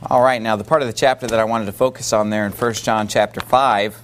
All right, now the part of the chapter that I wanted to focus on there in 1 John chapter 5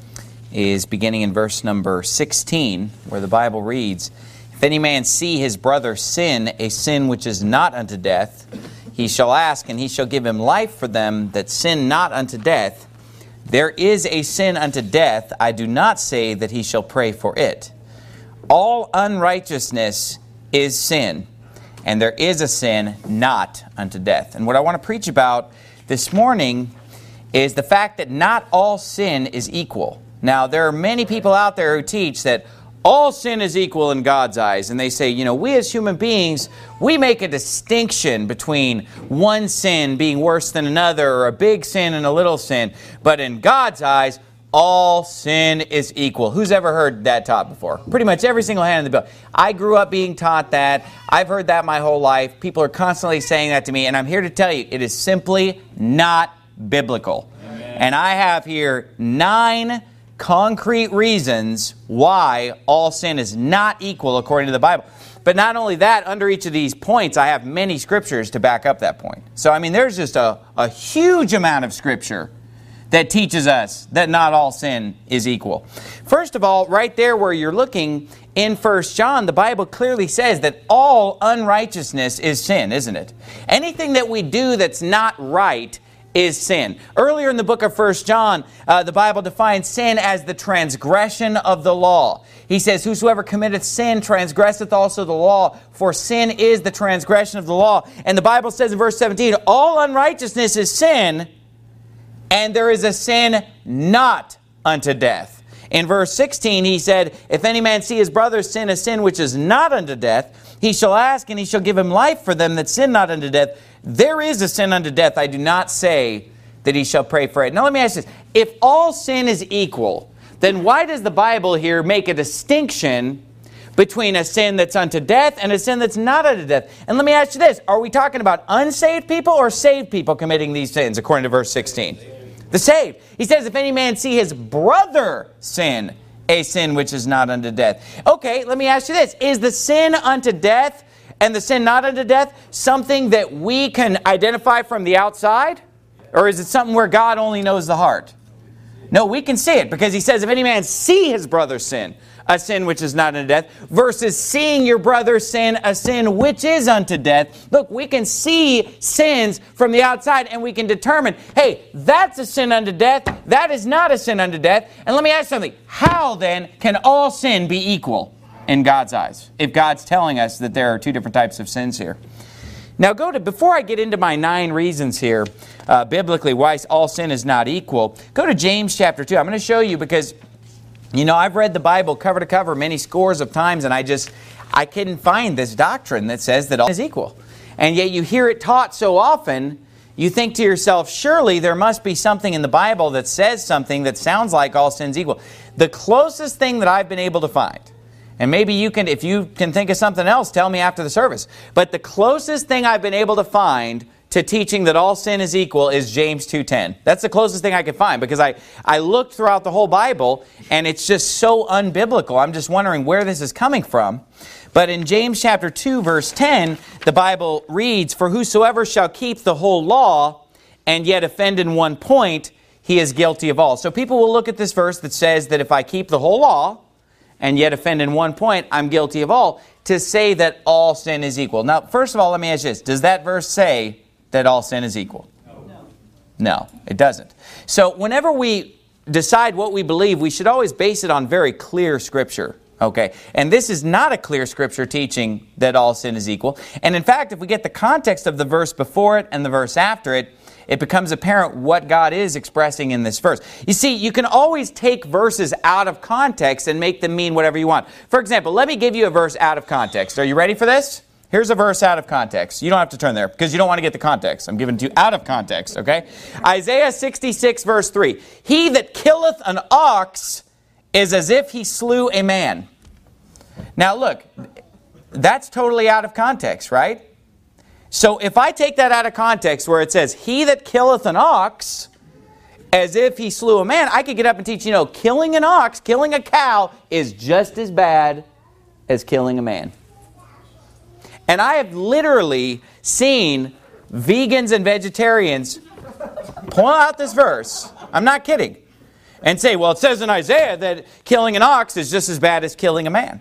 is beginning in verse number 16, where the Bible reads, "If any man see his brother sin, a sin which is not unto death, he shall ask, and he shall give him life for them that sin not unto death. There is a sin unto death, I do not say that he shall pray for it. All unrighteousness is sin, and there is a sin not unto death." And what I want to preach about this morning is the fact that not all sin is equal. Now, there are many people out there who teach that all sin is equal in God's eyes. And they say, we as human beings, we make a distinction between one sin being worse than another, or a big sin and a little sin. But in God's eyes, all sin is equal. Who's ever heard that taught before? Pretty much every single hand in the building. I grew up being taught that. I've heard that my whole life. People are constantly saying that to me, and I'm here to tell you, it is simply not biblical. Amen. And I have here 9 concrete reasons why all sin is not equal according to the Bible. But not only that, under each of these points, I have many scriptures to back up that point. So, there's just a huge amount of scripture that teaches us that not all sin is equal. First of all, right there where you're looking in 1 John, the Bible clearly says that all unrighteousness is sin, isn't it? Anything that we do that's not right is sin. Earlier in the book of 1 John, the Bible defines sin as the transgression of the law. He says, "Whosoever committeth sin transgresseth also the law, for sin is the transgression of the law." And the Bible says in verse 17, all unrighteousness is sin, and there is a sin not unto death. In verse 16, he said, "If any man see his brother sin a sin which is not unto death, he shall ask, and he shall give him life for them that sin not unto death. There is a sin unto death, I do not say that he shall pray for it." Now let me ask this. If all sin is equal, then why does the Bible here make a distinction between a sin that's unto death and a sin that's not unto death? And let me ask you this. Are we talking about unsaved people or saved people committing these sins, according to verse 16? The saved. He says, "If any man see his brother sin, a sin which is not unto death." Okay, let me ask you this. Is the sin unto death and the sin not unto death something that we can identify from the outside? Or is it something where God only knows the heart? No, we can see it, because he says, "If any man see his brother sin, a sin which is not unto death," versus seeing your brother sin a sin which is unto death. Look, we can see sins from the outside and we can determine, hey, that's a sin unto death, that is not a sin unto death. And let me ask you something. How then can all sin be equal in God's eyes, if God's telling us that there are 2 different types of sins here? Now before I get into my 9 reasons here, biblically, why all sin is not equal, go to James chapter 2. I'm going to show you because, I've read the Bible cover to cover many scores of times, and I couldn't find this doctrine that says that all is equal. And yet you hear it taught so often, you think to yourself, surely there must be something in the Bible that says something that sounds like all sin's equal. The closest thing that I've been able to find, and maybe you can, if you can think of something else, tell me after the service. But the closest thing I've been able to find to teaching that all sin is equal is James 2:10. That's the closest thing I could find, because I looked throughout the whole Bible and it's just so unbiblical. I'm just wondering where this is coming from. But in James chapter 2 verse 10, the Bible reads, "For whosoever shall keep the whole law and yet offend in one point, he is guilty of all." So people will look at this verse that says that if I keep the whole law and yet offend in one point, I'm guilty of all, to say that all sin is equal. Now, first of all, let me ask you this. Does that verse say that all sin is equal? No, it doesn't. So whenever we decide what we believe, we should always base it on very clear Scripture. Okay, and this is not a clear Scripture teaching that all sin is equal. And in fact, if we get the context of the verse before it and the verse after it, it becomes apparent what God is expressing in this verse. You see, you can always take verses out of context and make them mean whatever you want. For example, let me give you a verse out of context. Are you ready for this? Here's a verse out of context. You don't have to turn there because you don't want to get the context. I'm giving it to you out of context, okay? Isaiah 66 verse 3. "He that killeth an ox is as if he slew a man." Now look, that's totally out of context, right? So if I take that out of context where it says, "He that killeth an ox as if he slew a man," I could get up and teach, killing an ox, killing a cow is just as bad as killing a man. And I have literally seen vegans and vegetarians pull out this verse, I'm not kidding, and say, well, it says in Isaiah that killing an ox is just as bad as killing a man.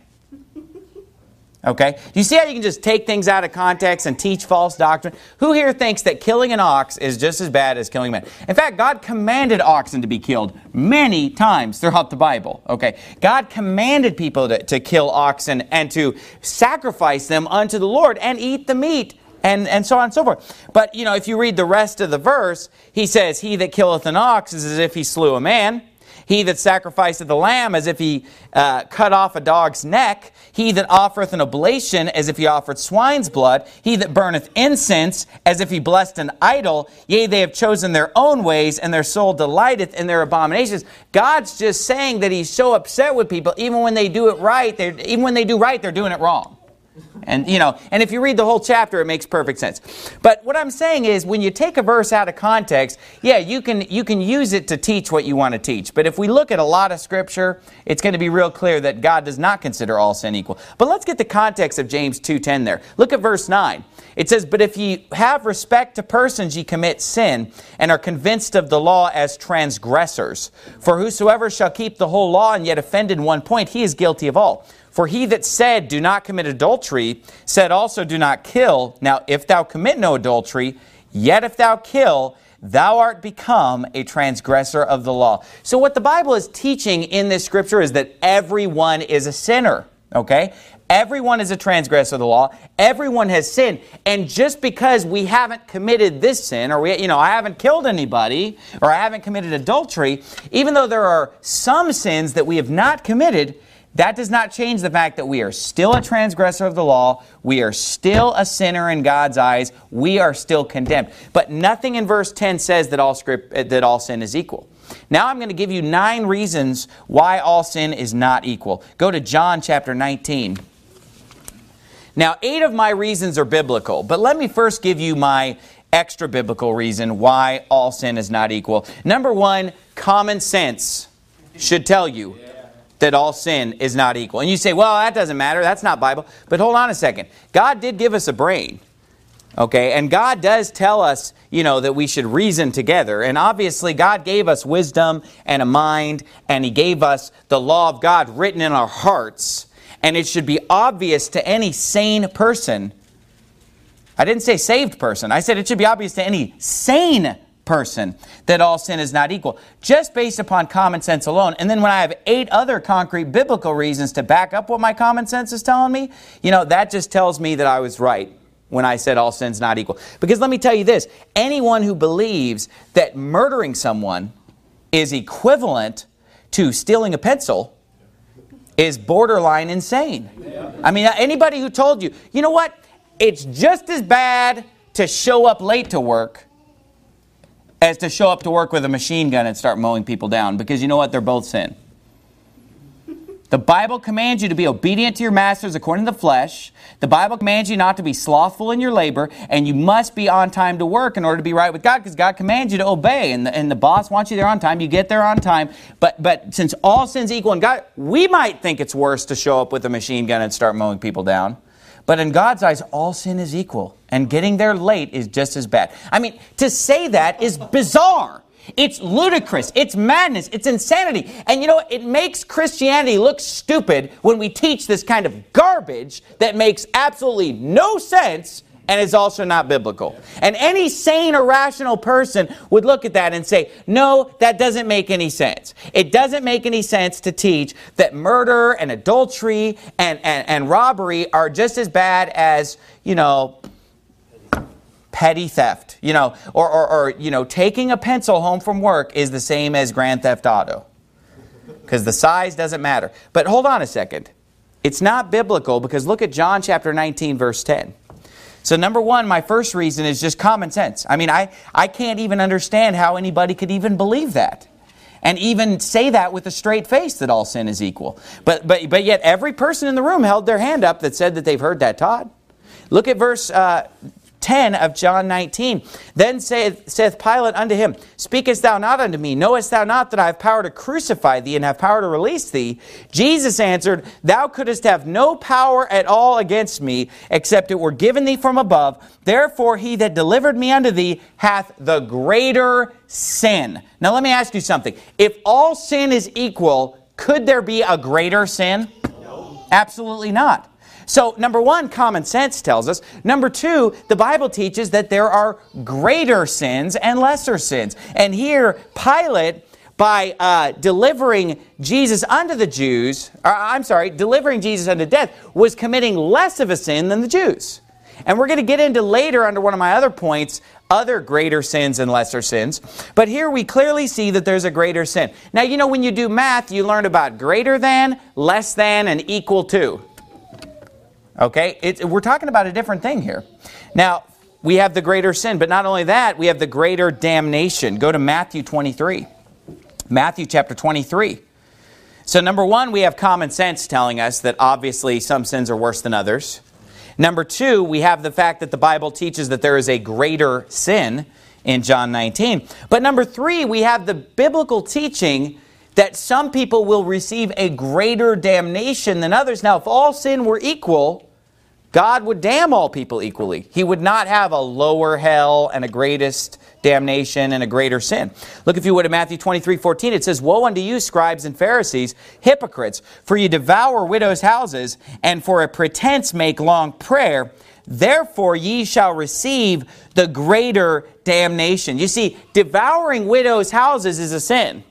Okay? Do you see how you can just take things out of context and teach false doctrine? Who here thinks that killing an ox is just as bad as killing a man? In fact, God commanded oxen to be killed many times throughout the Bible. Okay? God commanded people to kill oxen and to sacrifice them unto the Lord and eat the meat. And so on and so forth. But, if you read the rest of the verse, he says, he that killeth an ox is as if he slew a man. He that sacrificeth the lamb as if he cut off a dog's neck. He that offereth an oblation as if he offered swine's blood. He that burneth incense as if he blessed an idol. Yea, they have chosen their own ways, and their soul delighteth in their abominations. God's just saying that he's so upset with people, even when they do it right, even when they do right, they're doing it wrong. And and if you read the whole chapter, it makes perfect sense. But what I'm saying is, when you take a verse out of context, yeah, you can use it to teach what you want to teach. But if we look at a lot of Scripture, it's going to be real clear that God does not consider all sin equal. But let's get the context of James 2:10 there. Look at verse 9. It says, but if ye have respect to persons, ye commit sin, and are convinced of the law as transgressors. For whosoever shall keep the whole law and yet offend in one point, he is guilty of all. For he that said, do not commit adultery, said also, do not kill. Now, if thou commit no adultery, yet if thou kill, thou art become a transgressor of the law. So what the Bible is teaching in this Scripture is that everyone is a sinner, okay? Everyone is a transgressor of the law. Everyone has sinned. And just because we haven't committed this sin, or I haven't killed anybody, or I haven't committed adultery, even though there are some sins that we have not committed, that does not change the fact that we are still a transgressor of the law. We are still a sinner in God's eyes. We are still condemned. But nothing in verse 10 says that all sin is equal. Now I'm going to give you 9 reasons why all sin is not equal. Go to John chapter 19. Now 8 of my reasons are biblical, but let me first give you my extra biblical reason why all sin is not equal. Number 1, common sense should tell you that all sin is not equal. And you say, well, that doesn't matter. That's not Bible. But hold on a second. God did give us a brain. Okay? And God does tell us, that we should reason together. And obviously, God gave us wisdom and a mind. And He gave us the law of God written in our hearts. And it should be obvious to any sane person. I didn't say saved person. I said it should be obvious to any sane person that all sin is not equal, just based upon common sense alone. And then when I have 8 other concrete biblical reasons to back up what my common sense is telling me, that just tells me that I was right when I said all sin's not equal. Because let me tell you this, anyone who believes that murdering someone is equivalent to stealing a pencil is borderline insane. I mean, anybody who told you, you know what, it's just as bad to show up late to work as to show up to work with a machine gun and start mowing people down. Because you know what? They're both sin. The Bible commands you to be obedient to your masters according to the flesh. The Bible commands you not to be slothful in your labor. And you must be on time to work in order to be right with God, because God commands you to obey. And the boss wants you there on time. You get there on time. But since all sin's equal in God, we might think it's worse to show up with a machine gun and start mowing people down. But in God's eyes, all sin is equal. And getting there late is just as bad. I mean, to say that is bizarre. It's ludicrous. It's madness. It's insanity. And it makes Christianity look stupid when we teach this kind of garbage that makes absolutely no sense and is also not biblical. And any sane or rational person would look at that and say, no, that doesn't make any sense. It doesn't make any sense to teach that murder and adultery and robbery are just as bad as, petty theft. Or taking a pencil home from work is the same as Grand Theft Auto. Because the size doesn't matter. But hold on a second. It's not biblical, because look at John chapter 19, verse 10. So number 1, my first reason is just common sense. I mean, I can't even understand how anybody could even believe that. And even say that with a straight face, that all sin is equal. But yet every person in the room held their hand up that said that they've heard that taught. Look at verse 10 of John 19. Then saith Pilate unto him, Speakest thou not unto me? Knowest thou not that I have power to crucify thee and have power to release thee? Jesus answered, Thou couldst have no power at all against me, except it were given thee from above. Therefore he that delivered me unto thee hath the greater sin. Now let me ask you something. If all sin is equal, could there be a greater sin? No. Absolutely not. So, number one, common sense tells us. Number two, the Bible teaches that there are greater sins and lesser sins. And here, Pilate, by delivering Jesus unto the Jews, delivering Jesus unto death, was committing less of a sin than the Jews. And we're going to get into later, under one of my other points, other greater sins and lesser sins. But here we clearly see that there's a greater sin. Now, you know, when you do math, you learn about greater than, less than, and equal to. Okay, we're talking about a different thing here. Now, we have the greater sin, but not only that, we have the greater damnation. Go to Matthew 23. Matthew chapter 23. So number one, we have common sense telling us that obviously some sins are worse than others. Number two, we have the fact that the Bible teaches that there is a greater sin in John 19. But number three, we have the biblical teaching that some people will receive a greater damnation than others. Now, if all sin were equal, God would damn all people equally. He would not have a lower hell and a greatest damnation and a greater sin. Look, if you would, at Matthew 23:14, it says, Woe unto you, scribes and Pharisees, hypocrites, for you devour widows' houses, and for a pretense make long prayer. Therefore ye shall receive the greater damnation. You see, devouring widows' houses is a sin.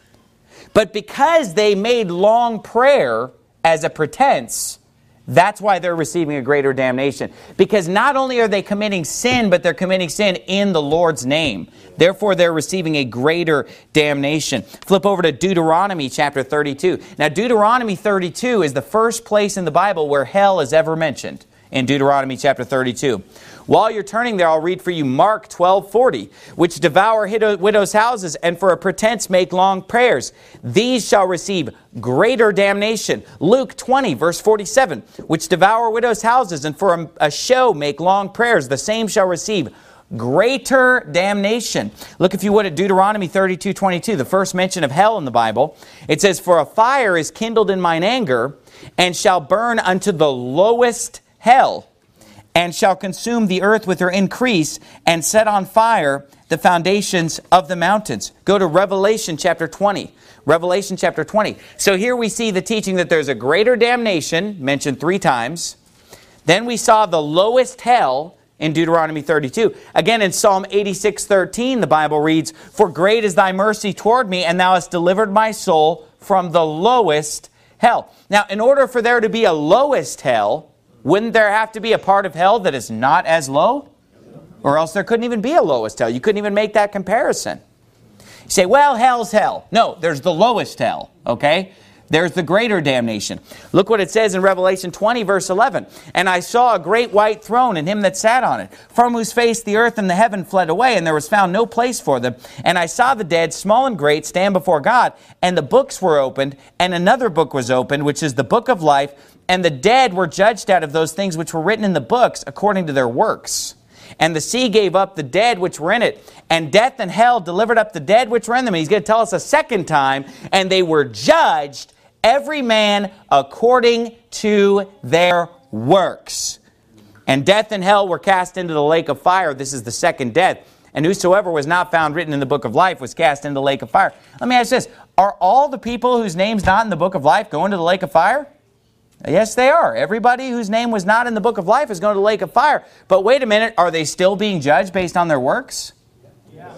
But because they made long prayer as a pretense, that's why they're receiving a greater damnation. Because not only are they committing sin, but they're committing sin in the Lord's name. Therefore, they're receiving a greater damnation. Flip over to Deuteronomy chapter 32. Now, Deuteronomy 32 is the first place in the Bible where hell is ever mentioned, in Deuteronomy chapter 32. While you're turning there, I'll read for you Mark 12:40, which devour widows' houses and for a pretense make long prayers. These shall receive greater damnation. Luke 20, verse 47, which devour widows' houses and for a show make long prayers. The same shall receive greater damnation. Look, if you would, at Deuteronomy 32:22, the first mention of hell in the Bible. It says, For a fire is kindled in mine anger, and shall burn unto the lowest hell, and shall consume the earth with her increase, and set on fire the foundations of the mountains. Go to Revelation chapter 20. Revelation chapter 20. So here we see the teaching that there's a greater damnation, mentioned 3 times. Then we saw the lowest hell in Deuteronomy 32. Again, in Psalm 86:13, the Bible reads, For great is thy mercy toward me, and thou hast delivered my soul from the lowest hell. Now, in order for there to be a lowest hell, wouldn't there have to be a part of hell that is not as low? Or else there couldn't even be a lowest hell. You couldn't even make that comparison. You say, well, hell's hell. No, there's the lowest hell, okay? There's the greater damnation. Look what it says in Revelation 20, verse 11. And I saw a great white throne and him that sat on it, from whose face the earth and the heaven fled away, and there was found no place for them. And I saw the dead, small and great, stand before God, and the books were opened, and another book was opened, which is the book of life, and the dead were judged out of those things which were written in the books according to their works. And the sea gave up the dead which were in it, and death and hell delivered up the dead which were in them. And he's going to tell us a second time, and they were judged, every man according to their works. And death and hell were cast into the lake of fire. This is the second death. And whosoever was not found written in the book of life was cast into the lake of fire. Let me ask this. Are all the people whose name's not in the book of life going to the lake of fire? Yes, they are. Everybody whose name was not in the book of life is going to the lake of fire. But wait a minute, are they still being judged based on their works? Yeah.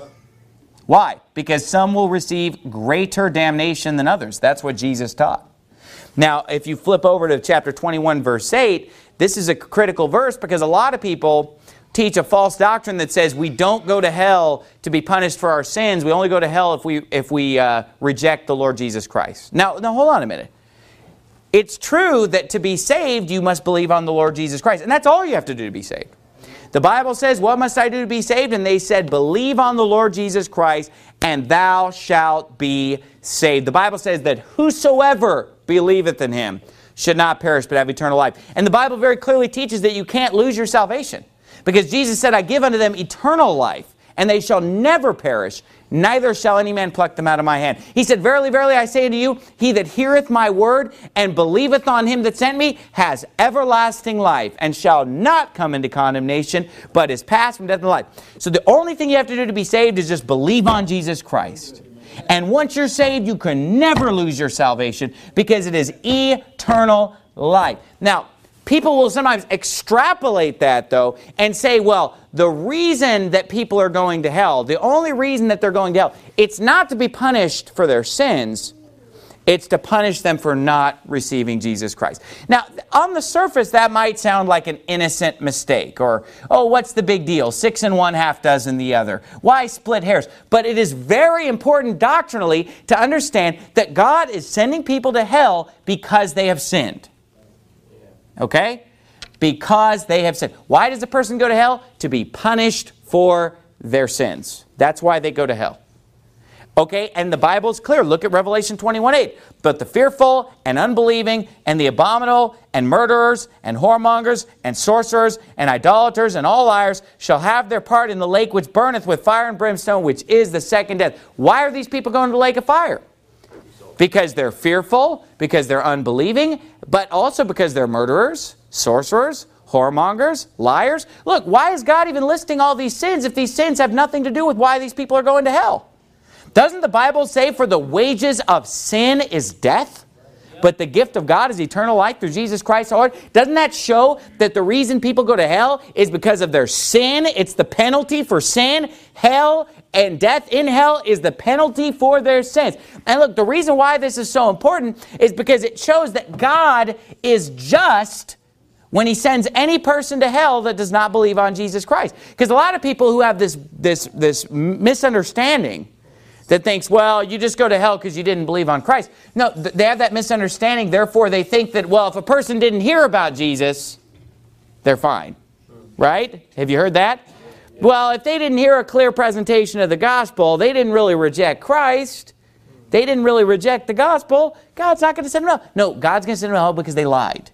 Why? Because some will receive greater damnation than others. That's what Jesus taught. Now, if you flip over to chapter 21, verse 8, this is a critical verse because a lot of people teach a false doctrine that says we don't go to hell to be punished for our sins. We only go to hell if we reject the Lord Jesus Christ. Now, hold on a minute. It's true that to be saved, you must believe on the Lord Jesus Christ. And that's all you have to do to be saved. The Bible says, what must I do to be saved? And they said, believe on the Lord Jesus Christ, and thou shalt be saved. The Bible says that whosoever believeth in him should not perish but have eternal life. And the Bible very clearly teaches that you can't lose your salvation. Because Jesus said, I give unto them eternal life, and they shall never perish, neither shall any man pluck them out of my hand. He said, verily, verily, I say unto you, he that heareth my word and believeth on him that sent me has everlasting life, and shall not come into condemnation, but is passed from death to life. So the only thing you have to do to be saved is just believe on Jesus Christ. And once you're saved, you can never lose your salvation, because it is eternal life. Now, people will sometimes extrapolate that, though, and say, well, the reason that people are going to hell, the only reason that they're going to hell, it's not to be punished for their sins, it's to punish them for not receiving Jesus Christ. Now, on the surface, that might sound like an innocent mistake, or, oh, what's the big deal? 6 in one, half dozen the other. Why split hairs? But it is very important doctrinally to understand that God is sending people to hell because they have sinned. Okay? Because they have sinned. Why does a person go to hell? To be punished for their sins. That's why they go to hell. Okay? And the Bible is clear. Look at Revelation 21:8. But the fearful and unbelieving and the abominable and murderers and whoremongers and sorcerers and idolaters and all liars shall have their part in the lake which burneth with fire and brimstone, which is the second death. Why are these people going to the lake of fire? Because they're fearful, because they're unbelieving, but also because they're murderers, sorcerers, whoremongers, liars. Look, why is God even listing all these sins if these sins have nothing to do with why these people are going to hell? Doesn't the Bible say, for the wages of sin is death, but the gift of God is eternal life through Jesus Christ our Lord? Doesn't that show that the reason people go to hell is because of their sin? It's the penalty for sin. Hell and death in hell is the penalty for their sins. And look, the reason why this is so important is because it shows that God is just when He sends any person to hell that does not believe on Jesus Christ. Because a lot of people who have this misunderstanding that thinks, well, you just go to hell because you didn't believe on Christ. No, they have that misunderstanding. Therefore, they think that, well, if a person didn't hear about Jesus, they're fine. Right? Have you heard that? Well, if they didn't hear a clear presentation of the gospel, they didn't really reject Christ, they didn't really reject the gospel, God's not going to send them to hell. No, God's going to send them to hell because they lied,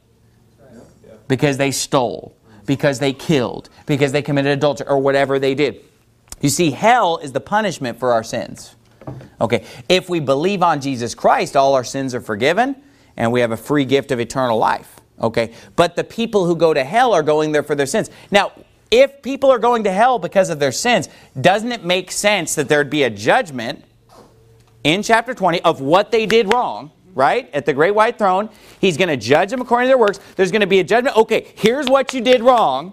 because they stole, because they killed, because they committed adultery, or whatever they did. You see, hell is the punishment for our sins. Okay, if we believe on Jesus Christ, all our sins are forgiven, and we have a free gift of eternal life. Okay, but the people who go to hell are going there for their sins. Now, if people are going to hell because of their sins, doesn't it make sense that there'd be a judgment in chapter 20 of what they did wrong, right? At the great white throne, He's going to judge them according to their works. There's going to be a judgment. Okay, here's what you did wrong.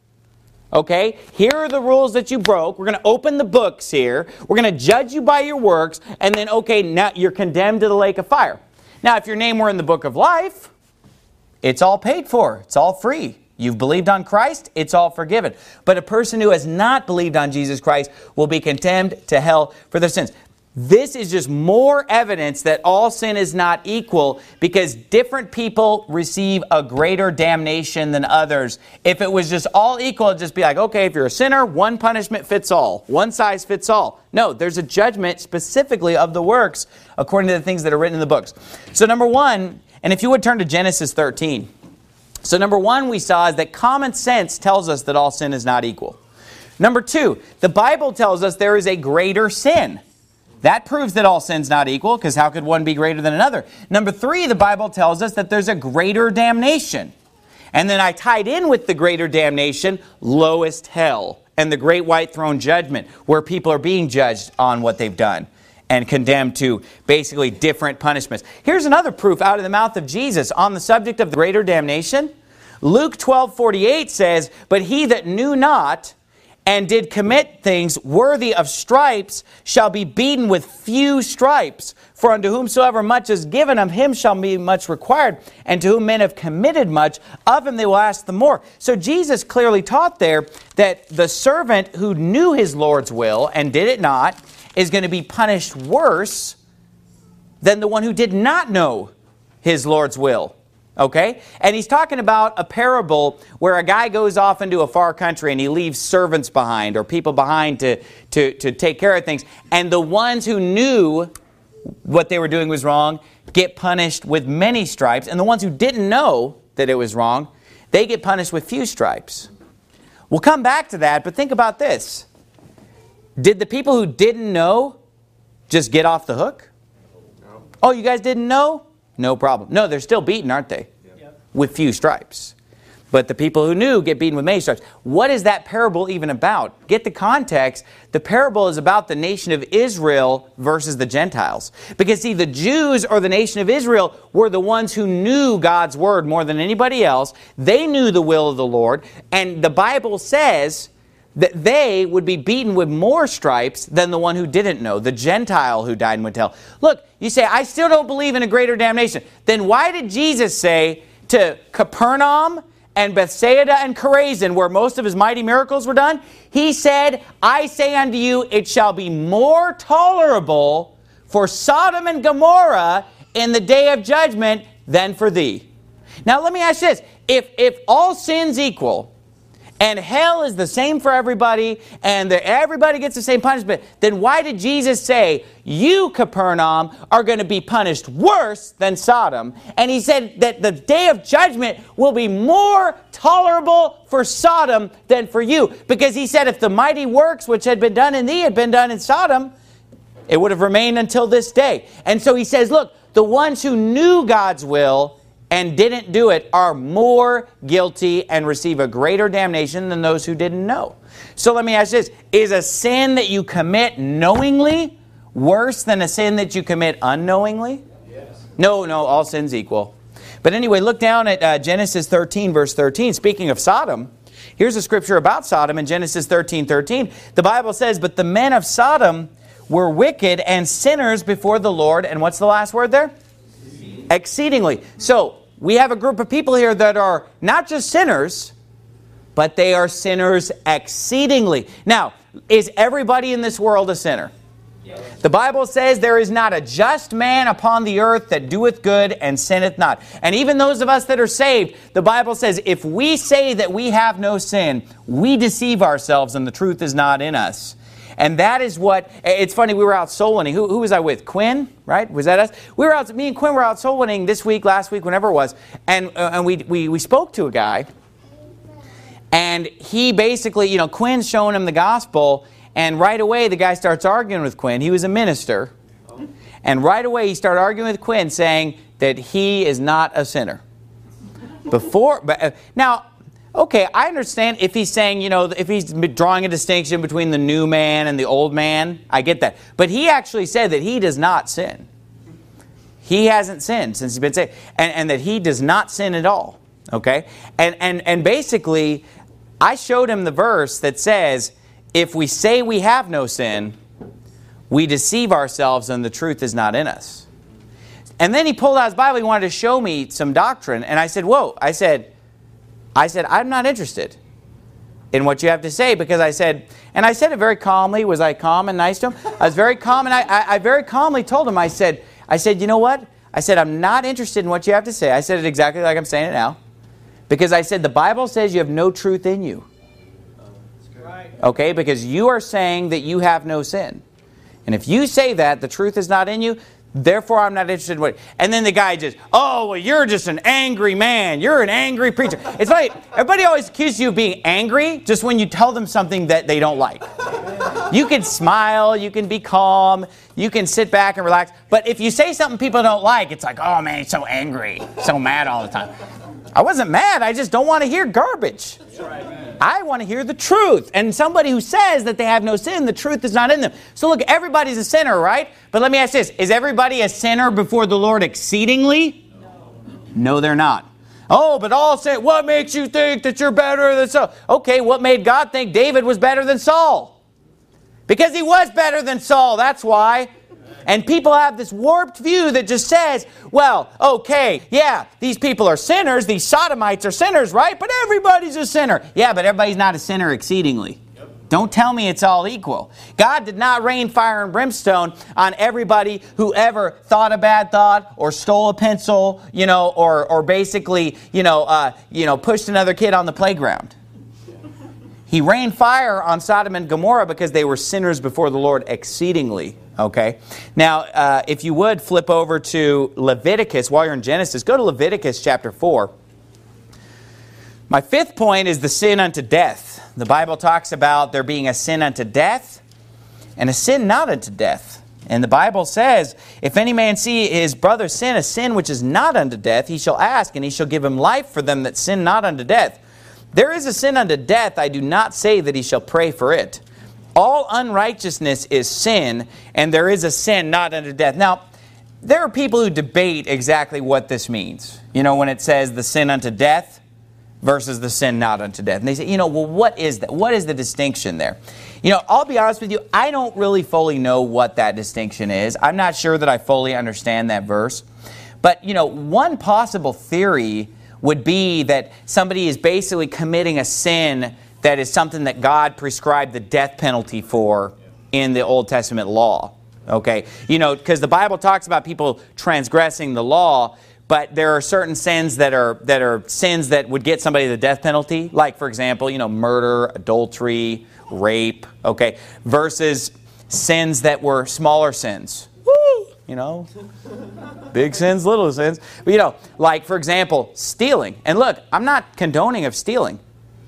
Okay, here are the rules that you broke. We're going to open the books here. We're going to judge you by your works. And then, okay, now you're condemned to the lake of fire. Now, if your name were in the book of life, it's all paid for. It's all free. You've believed on Christ, it's all forgiven. But a person who has not believed on Jesus Christ will be condemned to hell for their sins. This is just more evidence that all sin is not equal, because different people receive a greater damnation than others. If it was just all equal, it'd just be like, okay, if you're a sinner, one punishment fits all. One size fits all. No, there's a judgment specifically of the works according to the things that are written in the books. So number one, and if you would turn to Genesis 13. So number one we saw is that common sense tells us that all sin is not equal. Number two, the Bible tells us there is a greater sin. That proves that all sin's not equal, because how could one be greater than another? Number three, the Bible tells us that there's a greater damnation. And then I tied in with the greater damnation, lowest hell, and the great white throne judgment, where people are being judged on what they've done and condemned to basically different punishments. Here's another proof out of the mouth of Jesus on the subject of the greater damnation. Luke 12:48 says, "But he that knew not and did commit things worthy of stripes shall be beaten with few stripes. For unto whomsoever much is given, of him shall be much required. And to whom men have committed much, of him they will ask the more." So Jesus clearly taught there that the servant who knew his Lord's will and did it not is going to be punished worse than the one who did not know his Lord's will. Okay? And he's talking about a parable where a guy goes off into a far country and he leaves servants behind, or people behind to take care of things. And the ones who knew what they were doing was wrong get punished with many stripes. And the ones who didn't know that it was wrong, they get punished with few stripes. We'll come back to that, but think about this. Did the people who didn't know just get off the hook? No. Oh, you guys didn't know? No problem. No, they're still beaten, aren't they? Yep. With few stripes. But the people who knew get beaten with many stripes. What is that parable even about? Get the context. The parable is about the nation of Israel versus the Gentiles. Because see, the Jews or the nation of Israel were the ones who knew God's word more than anybody else. They knew the will of the Lord. And the Bible says that they would be beaten with more stripes than the one who didn't know, the Gentile who died and went to hell. Look, you say, I still don't believe in a greater damnation. Then why did Jesus say to Capernaum and Bethsaida and Chorazin, where most of his mighty miracles were done, he said, I say unto you, it shall be more tolerable for Sodom and Gomorrah in the day of judgment than for thee. Now let me ask you this. If all sins equal, and hell is the same for everybody, and everybody gets the same punishment, then why did Jesus say, you, Capernaum, are going to be punished worse than Sodom? And he said that the day of judgment will be more tolerable for Sodom than for you. Because he said, if the mighty works which had been done in thee had been done in Sodom, it would have remained until this day. And so he says, look, the ones who knew God's will and didn't do it are more guilty and receive a greater damnation than those who didn't know. So let me ask this. Is a sin that you commit knowingly worse than a sin that you commit unknowingly? Yes. No, all sins equal. But anyway, look down at Genesis 13, verse 13. Speaking of Sodom, here's a scripture about Sodom in Genesis 13:13. The Bible says, but the men of Sodom were wicked and sinners before the Lord. And what's the last word there? Exceedingly. So, we have a group of people here that are not just sinners, but they are sinners exceedingly. Now, is everybody in this world a sinner? Yes. The Bible says there is not a just man upon the earth that doeth good and sinneth not. And even those of us that are saved, the Bible says if we say that we have no sin, we deceive ourselves and the truth is not in us. And that is what, it's funny, we were out soul winning. Who was I with? Quinn, right? Was that us? Me and Quinn were out soul winning this week, last week, whenever it was. And we spoke to a guy. And he basically, Quinn's showing him the gospel. And right away, the guy starts arguing with Quinn. He was a minister. And right away, he started arguing with Quinn, saying that he is not a sinner. Now, okay, I understand if he's saying, if he's drawing a distinction between the new man and the old man, I get that. But he actually said that he does not sin. He hasn't sinned since he's been saved. And that he does not sin at all. Okay? And basically, I showed him the verse that says, if we say we have no sin, we deceive ourselves and the truth is not in us. And then he pulled out his Bible, he wanted to show me some doctrine. And I said, whoa, I said, I'm not interested in what you have to say, because I said it very calmly. Was I calm and nice to him? I was very calm, and I very calmly told him, I said, you know what? I said, I'm not interested in what you have to say. I said it exactly like I'm saying it now. Because I said, the Bible says you have no truth in you. Right. Okay? Because you are saying that you have no sin. And if you say that, the truth is not in you, therefore, I'm not interested in what... And then the guy just, oh, well, you're just an angry man. You're an angry preacher. It's like, everybody always accuses you of being angry just when you tell them something that they don't like. You can smile, you can be calm, you can sit back and relax. But if you say something people don't like, it's like, oh, man, he's so angry, so mad all the time. I wasn't mad. I just don't want to hear garbage. That's right, man. I want to hear the truth. And somebody who says that they have no sin, the truth is not in them. So look, everybody's a sinner, right? But let me ask this. Is everybody a sinner before the Lord exceedingly? No, they're not. Oh, but all sin. What makes you think that you're better than Saul? Okay, what made God think David was better than Saul? Because he was better than Saul, that's why. And people have this warped view that just says, well, okay, yeah, these people are sinners, these sodomites are sinners, right? But everybody's a sinner. Yeah, but everybody's not a sinner exceedingly. Yep. Don't tell me it's all equal. God did not rain fire and brimstone on everybody who ever thought a bad thought or stole a pencil, or basically, pushed another kid on the playground. He rained fire on Sodom and Gomorrah because they were sinners before the Lord exceedingly. Okay. Now, if you would flip over to Leviticus while you're in Genesis, go to Leviticus chapter 4. My fifth point is the sin unto death. the Bible talks about there being a sin unto death and a sin not unto death. And the Bible says, if any man see his brother sin a sin which is not unto death, he shall ask, and he shall give him life for them that sin not unto death. There is a sin unto death, I do not say that he shall pray for it. All unrighteousness is sin, and there is a sin not unto death. Now, there are people who debate exactly what this means. You know, when it says the sin unto death versus the sin not unto death. And they say, well, what is that? What is the distinction there? I'll be honest with you, I don't really fully know what that distinction is. I'm not sure that I fully understand that verse. But, one possible theory would be that somebody is basically committing a sin that is something that God prescribed the death penalty for in the Old Testament law. Okay? Because the Bible talks about people transgressing the law, but there are certain sins that are sins that would get somebody the death penalty. Like, for example, murder, adultery, rape, okay? Versus sins that were smaller sins. Woo! Big sins, little sins. But, like, for example, stealing. And look, I'm not condoning of stealing.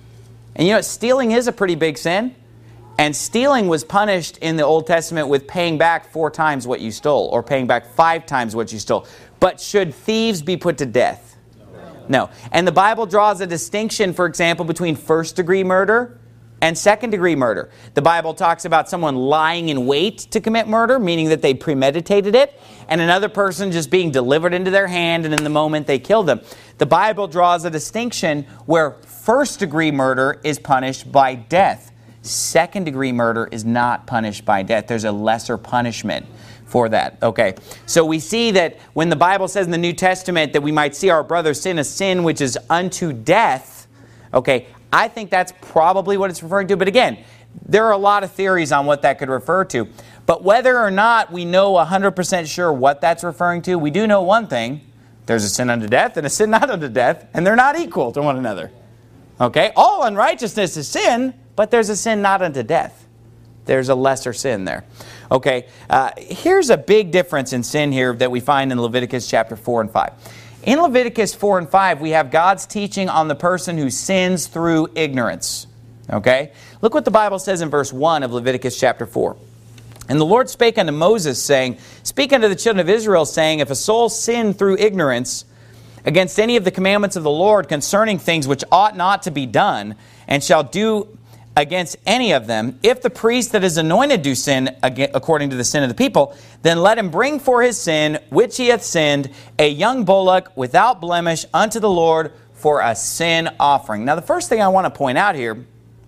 And stealing is a pretty big sin. And stealing was punished in the Old Testament with paying back 4 times what you stole, or paying back 5 times what you stole. But should thieves be put to death? No. And the Bible draws a distinction, for example, between first-degree murder and second-degree murder. The Bible talks about someone lying in wait to commit murder, meaning that they premeditated it, and another person just being delivered into their hand, and in the moment they killed them. The Bible draws a distinction where first-degree murder is punished by death. Second-degree murder is not punished by death. There's a lesser punishment for that. Okay, so we see that when the Bible says in the New Testament that we might see our brother sin a sin which is unto death, okay, I think that's probably what it's referring to. But again, there are a lot of theories on what that could refer to. But whether or not we know 100% sure what that's referring to, we do know one thing. There's a sin unto death and a sin not unto death, and they're not equal to one another. Okay, all unrighteousness is sin, but there's a sin not unto death. There's a lesser sin there. Okay, here's a big difference in sin here that we find in Leviticus chapter 4 and 5. In Leviticus 4 and 5, we have God's teaching on the person who sins through ignorance. Okay? Look what the Bible says in verse 1 of Leviticus chapter 4. And the Lord spake unto Moses, saying, Speak unto the children of Israel, saying, If a soul sin through ignorance against any of the commandments of the Lord concerning things which ought not to be done, and shall do against any of them, if the priest that is anointed do sin according to the sin of the people, then let him bring for his sin, which he hath sinned, a young bullock without blemish unto the Lord for a sin offering. Now the first thing I want to point out here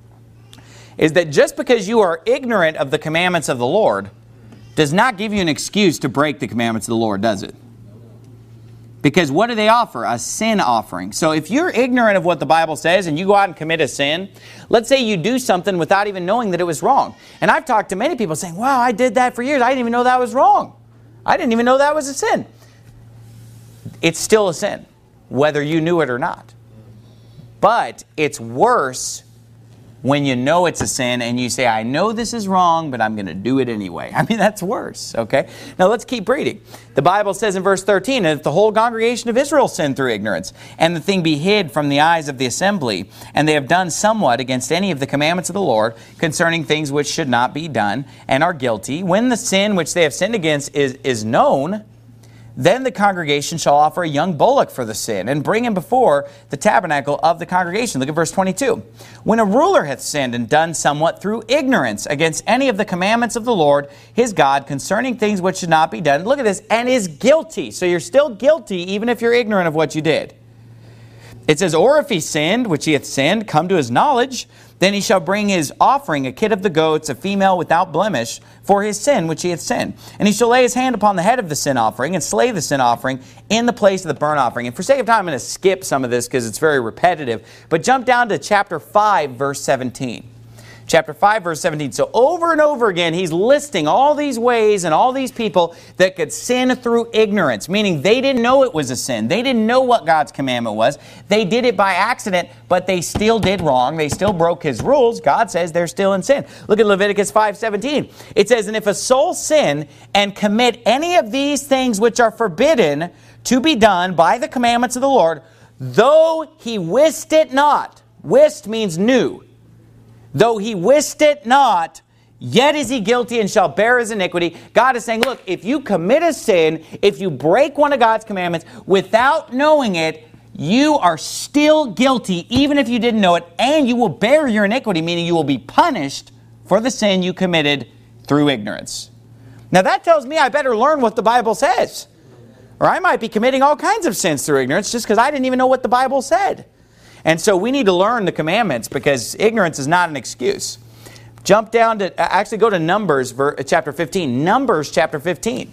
is that just because you are ignorant of the commandments of the Lord does not give you an excuse to break the commandments of the Lord, does it? Because what do they offer? A sin offering. So if you're ignorant of what the Bible says and you go out and commit a sin, let's say you do something without even knowing that it was wrong. And I've talked to many people saying, wow, I did that for years. I didn't even know that was wrong. I didn't even know that was a sin. It's still a sin, whether you knew it or not. But it's worse when you know it's a sin and you say, I know this is wrong, but I'm going to do it anyway. I mean, that's worse, okay? Now, let's keep reading. The Bible says in verse 13, if the whole congregation of Israel sinned through ignorance, and the thing be hid from the eyes of the assembly, and they have done somewhat against any of the commandments of the Lord concerning things which should not be done, and are guilty, when the sin which they have sinned against is known, then the congregation shall offer a young bullock for the sin, and bring him before the tabernacle of the congregation. Look at verse 22. When a ruler hath sinned and done somewhat through ignorance against any of the commandments of the Lord his God concerning things which should not be done, look at this, and is guilty. So you're still guilty even if you're ignorant of what you did. It says, or if he sinned, which he hath sinned, come to his knowledge, then he shall bring his offering, a kid of the goats, a female without blemish, for his sin which he hath sinned. And he shall lay his hand upon the head of the sin offering, and slay the sin offering in the place of the burnt offering. And for sake of time, I'm going to skip some of this because it's very repetitive. But jump down to chapter 5, verse 17. Chapter 5, verse 17. So over and over again, he's listing all these ways and all these people that could sin through ignorance, meaning they didn't know it was a sin. They didn't know what God's commandment was. They did it by accident, but they still did wrong. They still broke his rules. God says they're still in sin. Look at Leviticus 5:17. It says, and if a soul sin and commit any of these things which are forbidden to be done by the commandments of the Lord, though he wist it not. Wist means knew. Though he wist it not, yet is he guilty and shall bear his iniquity. God is saying, look, if you commit a sin, if you break one of God's commandments without knowing it, you are still guilty, even if you didn't know it, and you will bear your iniquity, meaning you will be punished for the sin you committed through ignorance. Now that tells me I better learn what the Bible says. Or I might be committing all kinds of sins through ignorance just because I didn't even know what the Bible said. And so we need to learn the commandments because ignorance is not an excuse. Jump down to, actually go to Numbers chapter 15. Numbers chapter 15.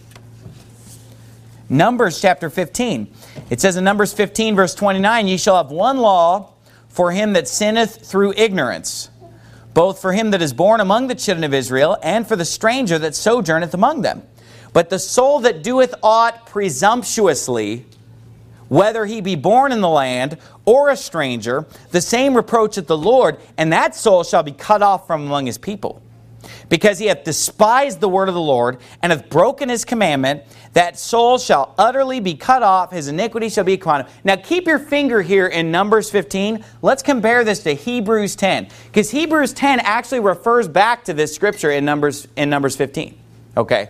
Numbers chapter 15. It says in Numbers 15 verse 29, ye shall have one law for him that sinneth through ignorance, both for him that is born among the children of Israel, and for the stranger that sojourneth among them. But the soul that doeth aught presumptuously, whether he be born in the land or a stranger, the same reproacheth the Lord, and that soul shall be cut off from among his people. Because he hath despised the word of the Lord, and hath broken his commandment, that soul shall utterly be cut off, his iniquity shall be upon him. Now keep your finger here in Numbers 15. Let's compare this to Hebrews 10. Because Hebrews 10 actually refers back to this scripture in Numbers 15. Okay.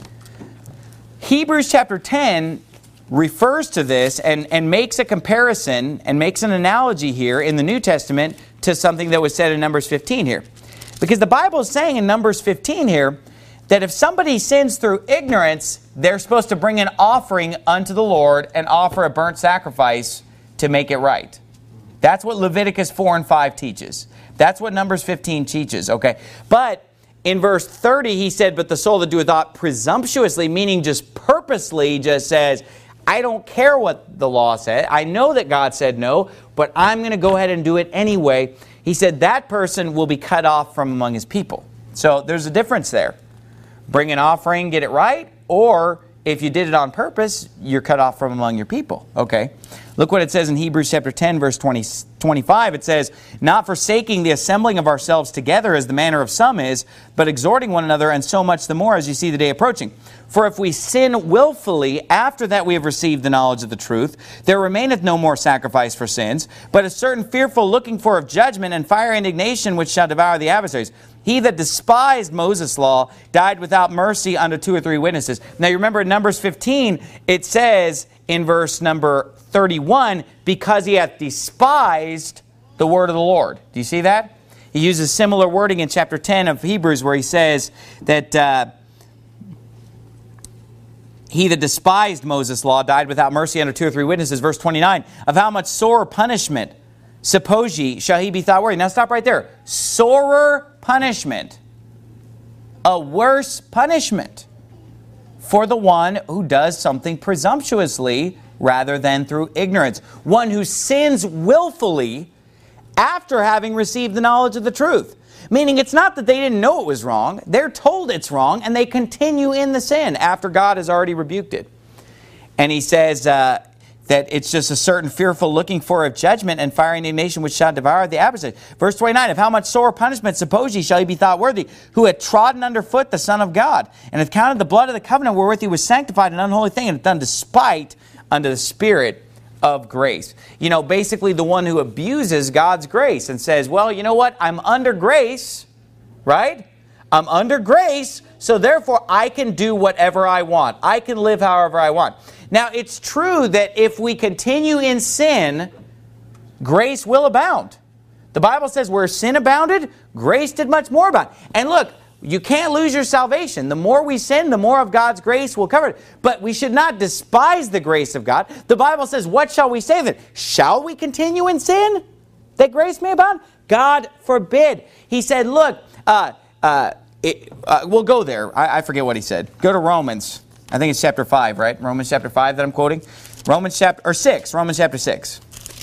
Hebrews chapter 10 refers to this and makes a comparison and makes an analogy here in the New Testament to something that was said in Numbers 15 here. Because the Bible is saying in Numbers 15 here that if somebody sins through ignorance, they're supposed to bring an offering unto the Lord and offer a burnt sacrifice to make it right. That's what Leviticus 4 and 5 teaches. That's what Numbers 15 teaches, okay? But in verse 30 he said, but the soul that doeth aught presumptuously, meaning just purposely just says, I don't care what the law said. I know that God said no, but I'm going to go ahead and do it anyway. He said that person will be cut off from among his people. So there's a difference there. Bring an offering, get it right, or if you did it on purpose, you're cut off from among your people. Okay. Look what it says in Hebrews chapter 10, verse 25. It says, not forsaking the assembling of ourselves together as the manner of some is, but exhorting one another, and so much the more as you see the day approaching. For if we sin willfully after that we have received the knowledge of the truth, there remaineth no more sacrifice for sins, but a certain fearful looking for of judgment and fiery indignation which shall devour the adversaries. He that despised Moses' law died without mercy unto 2 or 3 witnesses. Now you remember in Numbers 15, it says in verse number 31, because he hath despised the word of the Lord. Do you see that? He uses similar wording in chapter 10 of Hebrews where he says that he that despised Moses' law died without mercy under 2 or 3 witnesses. Verse 29, of how much sorer punishment, suppose ye, shall he be thought worthy? Now stop right there. Sorer punishment. A worse punishment for the one who does something presumptuously rather than through ignorance. One who sins willfully after having received the knowledge of the truth. Meaning it's not that they didn't know it was wrong. They're told it's wrong and they continue in the sin after God has already rebuked it. And he says that it's just a certain fearful looking for of judgment and fiery indignation which shall devour the adversary. Verse 29, of how much sore punishment suppose ye shall he be thought worthy, who had trodden under foot the Son of God, and hath counted the blood of the covenant wherewith he was sanctified an unholy thing, and hath done despite unto the Spirit of grace. You know, basically the one who abuses God's grace and says, well, you know what? I'm under grace, right? I'm under grace, so therefore I can do whatever I want. I can live however I want. Now, it's true that if we continue in sin, grace will abound. The Bible says where sin abounded, grace did much more abound. And look, you can't lose your salvation. The more we sin, the more of God's grace will cover it. But we should not despise the grace of God. The Bible says, what shall we say then? Shall we continue in sin that grace may abound? God forbid. He said, look, we'll go there. I forget what he said. Go to Romans. I think it's chapter 5, right? Romans chapter 5 that I'm quoting. Romans chapter 6.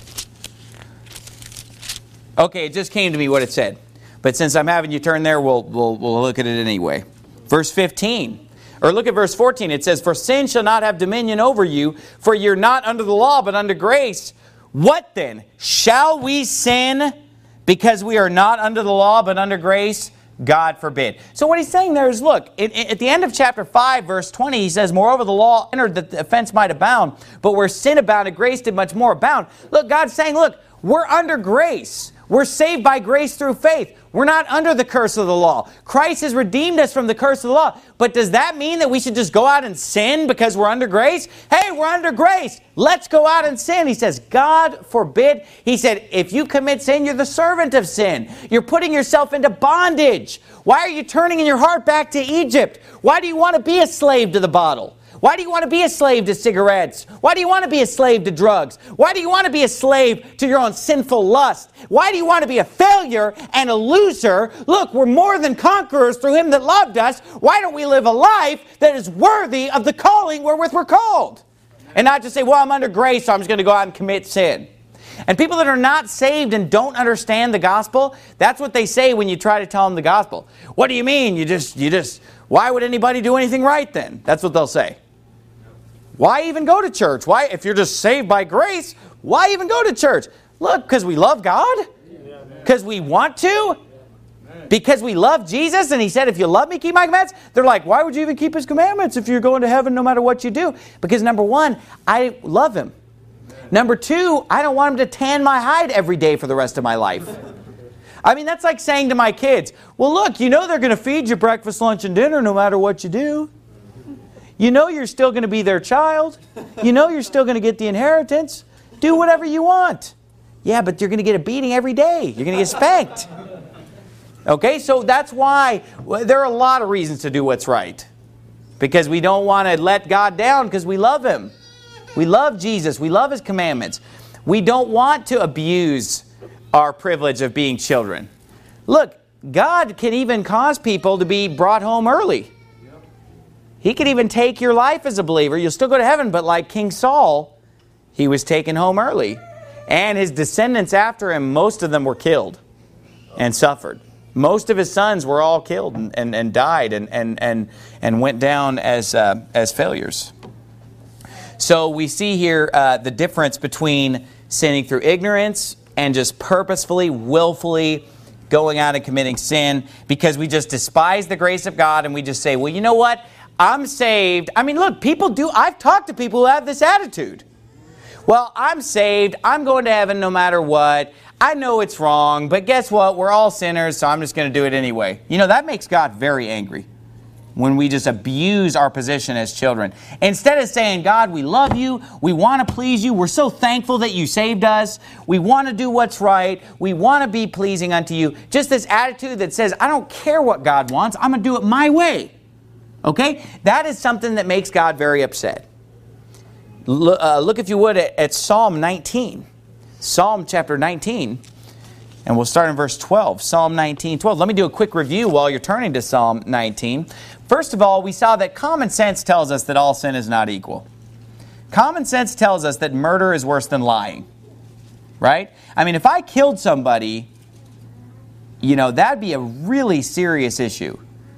Okay, it just came to me what it said. But since I'm having you turn there, we'll look at it anyway. Verse 15. Or look at verse 14. It says, for sin shall not have dominion over you, for you're not under the law, but under grace. What then? Shall we sin because we are not under the law, but under grace? God forbid. So what he's saying there is, look, at the end of chapter 5, verse 20, he says, moreover, the law entered that the offense might abound, but where sin abounded, grace did much more abound. Look, God's saying, look, we're under grace. We're saved by grace through faith. We're not under the curse of the law. Christ has redeemed us from the curse of the law. But does that mean that we should just go out and sin because we're under grace? Hey, we're under grace. Let's go out and sin. He says, God forbid. He said, if you commit sin, you're the servant of sin. You're putting yourself into bondage. Why are you turning in your heart back to Egypt? Why do you want to be a slave to the bottle? Why do you want to be a slave to cigarettes? Why do you want to be a slave to drugs? Why do you want to be a slave to your own sinful lust? Why do you want to be a failure and a loser? Look, we're more than conquerors through Him that loved us. Why don't we live a life that is worthy of the calling wherewith we're called? And not just say, well, I'm under grace, so I'm just going to go out and commit sin. And people that are not saved and don't understand the gospel, that's what they say when you try to tell them the gospel. What do you mean? Why would anybody do anything right then? That's what they'll say. Why even go to church? Why, if you're just saved by grace, why even go to church? Look, because we love God? Because we want to? Because we love Jesus and He said, if you love me, keep my commandments? They're like, why would you even keep His commandments if you're going to heaven no matter what you do? Because number one, I love Him. Number two, I don't want Him to tan my hide every day for the rest of my life. I mean, that's like saying to my kids, well, look, you know they're going to feed you breakfast, lunch, and dinner no matter what you do. You know you're still going to be their child. You know you're still going to get the inheritance. Do whatever you want. Yeah, but you're going to get a beating every day. You're going to get spanked. Okay, so that's why there are a lot of reasons to do what's right. Because we don't want to let God down because we love Him. We love Jesus. We love His commandments. We don't want to abuse our privilege of being children. Look, God can even cause people to be brought home early. He could even take your life as a believer. You'll still go to heaven, but like King Saul, he was taken home early. And his descendants after him, most of them were killed and suffered. Most of his sons were all killed and died and went down as failures. So we see here the difference between sinning through ignorance and just purposefully, willfully going out and committing sin because we just despise the grace of God and we just say, well, you know what? I'm saved. I mean, look, people do. I've talked to people who have this attitude. Well, I'm saved. I'm going to heaven no matter what. I know it's wrong, but guess what? We're all sinners, so I'm just going to do it anyway. You know, that makes God very angry when we just abuse our position as children. Instead of saying, God, we love you. We want to please you. We're so thankful that you saved us. We want to do what's right. We want to be pleasing unto you. Just this attitude that says, I don't care what God wants. I'm going to do it my way. Okay? That is something that makes God very upset. Look if you would, at Psalm 19. Psalm chapter 19. And we'll start in verse 12. Psalm 19:12. Let me do a quick review while you're turning to Psalm 19. First of all, we saw that common sense tells us that all sin is not equal. Common sense tells us that murder is worse than lying. Right? I mean, if I killed somebody, you know, that'd be a really serious issue.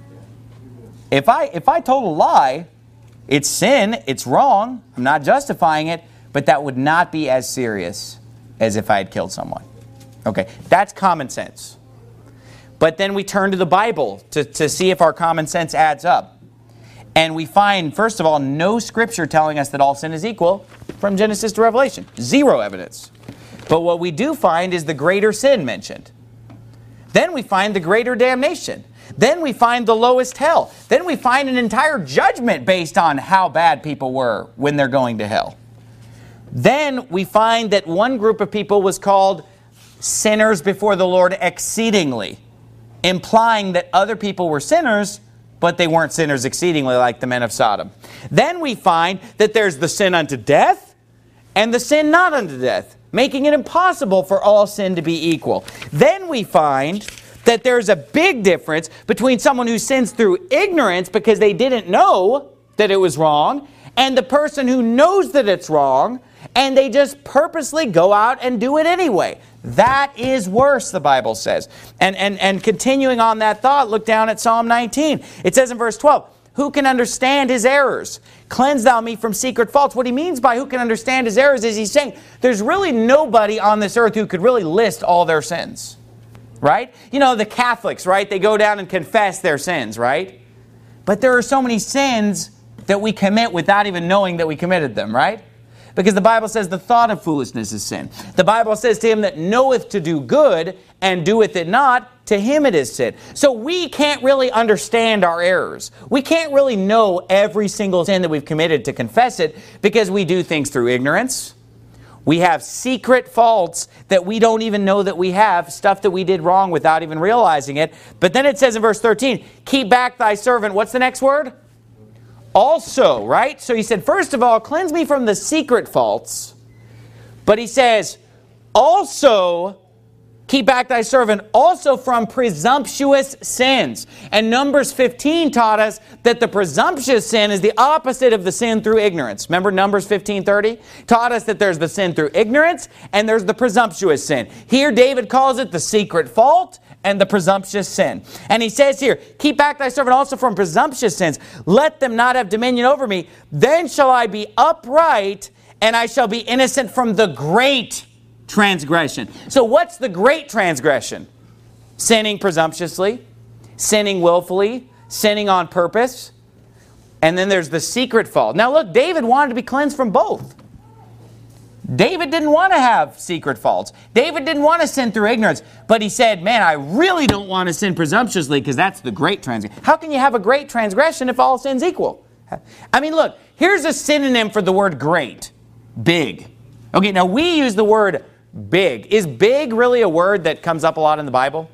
If I told a lie, it's sin, it's wrong, I'm not justifying it, but that would not be as serious as if I had killed someone. Okay, that's common sense. But then we turn to the Bible to see if our common sense adds up. And we find, first of all, no scripture telling us that all sin is equal from Genesis to Revelation. Zero evidence. But what we do find is the greater sin mentioned. Then we find the greater damnation. Then we find the lowest hell. Then we find an entire judgment based on how bad people were when they're going to hell. Then we find that one group of people was called sinners before the Lord exceedingly, implying that other people were sinners, but they weren't sinners exceedingly like the men of Sodom. Then we find that there's the sin unto death and the sin not unto death, making it impossible for all sin to be equal. Then we find that there's a big difference between someone who sins through ignorance because they didn't know that it was wrong, and the person who knows that it's wrong, and they just purposely go out and do it anyway. That is worse, the Bible says. And continuing on that thought, look down at Psalm 19. It says in verse 12, who can understand his errors? Cleanse thou me from secret faults. What he means by who can understand his errors is he's saying there's really nobody on this earth who could really list all their sins. Right? You know, the Catholics, right? They go down and confess their sins, right? But there are so many sins that we commit without even knowing that we committed them, right? Because the Bible says the thought of foolishness is sin. The Bible says to him that knoweth to do good and doeth it not, to him it is sin. So we can't really understand our errors. We can't really know every single sin that we've committed to confess it, because we do things through ignorance. We have secret faults that we don't even know that we have, stuff that we did wrong without even realizing it. But then it says in verse 13, keep back thy servant. What's the next word? Also, right? So he said, first of all, cleanse me from the secret faults. But he says, also, keep back thy servant also from presumptuous sins. And Numbers 15 taught us that the presumptuous sin is the opposite of the sin through ignorance. Remember Numbers 15:30? Taught us that there's the sin through ignorance and there's the presumptuous sin. Here David calls it the secret fault and the presumptuous sin. And he says here, keep back thy servant also from presumptuous sins. Let them not have dominion over me. Then shall I be upright, and I shall be innocent from the great transgression. So what's the great transgression? Sinning presumptuously, sinning willfully, sinning on purpose. And then there's the secret fault. Now look, David wanted to be cleansed from both. David didn't want to have secret faults. David didn't want to sin through ignorance. But he said, man, I really don't want to sin presumptuously, because that's the great transgression. How can you have a great transgression if all sin's equal? I mean, look, here's a synonym for the word great. Big. Okay, now we use the word big. Is big really a word that comes up a lot in the Bible?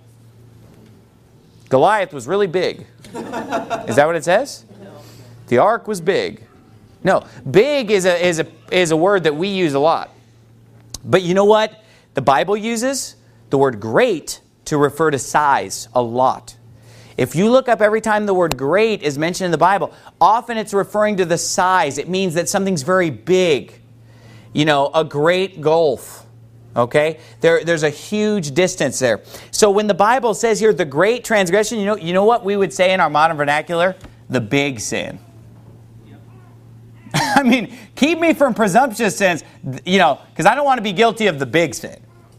Goliath was really big. Is that what it says? No. The ark was big. No, big is a word that we use a lot. But you know what? The Bible uses the word great to refer to size a lot. If you look up every time the word great is mentioned in the Bible, often it's referring to the size. It means that something's very big. You know, a great gulf. Okay? There's a huge distance there. So when the Bible says here the great transgression, you know what we would say in our modern vernacular? The big sin. I mean, keep me from presumptuous sins, because I don't want to be guilty of the big sin.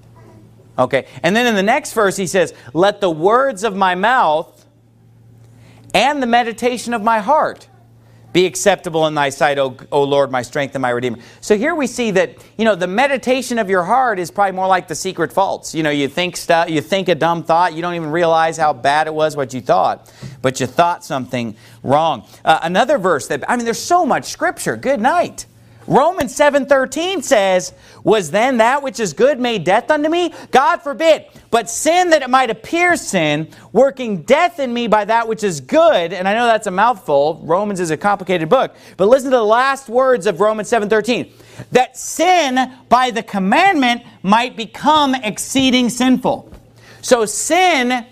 Okay? And then in the next verse he says, let the words of my mouth and the meditation of my heart be acceptable in thy sight, O Lord, my strength and my Redeemer. So here we see that, the meditation of your heart is probably more like the secret faults. You think a dumb thought, you don't even realize how bad it was what you thought, but you thought something wrong. Another verse there's so much Scripture. Good night. Romans 7:13 says, was then that which is good made death unto me? God forbid. But sin that it might appear sin, working death in me by that which is good. And I know that's a mouthful. Romans is a complicated book. But listen to the last words of Romans 7:13. That sin by the commandment might become exceeding sinful. So sin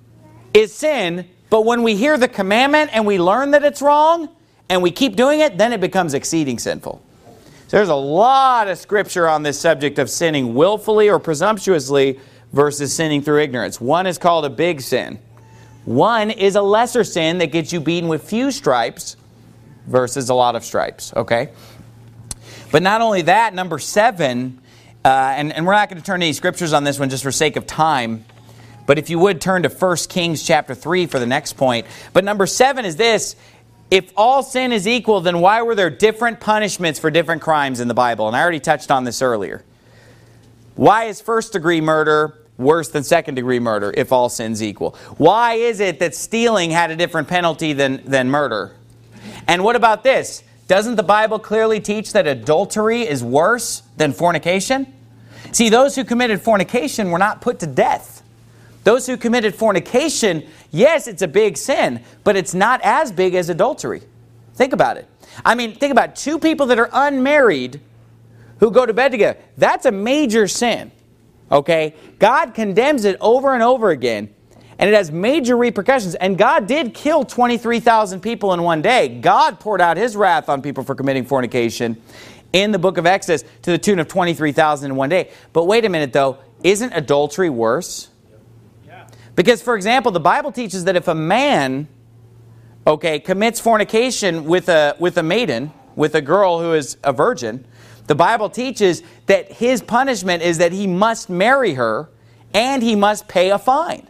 is sin, but when we hear the commandment and we learn that it's wrong, and we keep doing it, then it becomes exceeding sinful. So there's a lot of Scripture on this subject of sinning willfully or presumptuously versus sinning through ignorance. One is called a big sin. One is a lesser sin that gets you beaten with few stripes versus a lot of stripes. Okay? But not only that, number 7, and we're not going to turn to any Scriptures on this one just for sake of time, but if you would turn to 1 Kings chapter 3 for the next point. But number 7 is this. If all sin is equal, then why were there different punishments for different crimes in the Bible? And I already touched on this earlier. Why is first-degree murder worse than second-degree murder if all sin's equal? Why is it that stealing had a different penalty than murder? And what about this? Doesn't the Bible clearly teach that adultery is worse than fornication? See, those who committed fornication were not put to death. Those who committed fornication, yes, it's a big sin, but it's not as big as adultery. Think about it. I mean, think about 2 people that are unmarried who go to bed together. That's a major sin. Okay? God condemns it over and over again, and it has major repercussions. And God did kill 23,000 people in one day. God poured out His wrath on people for committing fornication in the book of Exodus to the tune of 23,000 in one day. But wait a minute, though. Isn't adultery worse? Because, for example, the Bible teaches that if a man, commits fornication with a maiden, with a girl who is a virgin, the Bible teaches that his punishment is that he must marry her and he must pay a fine.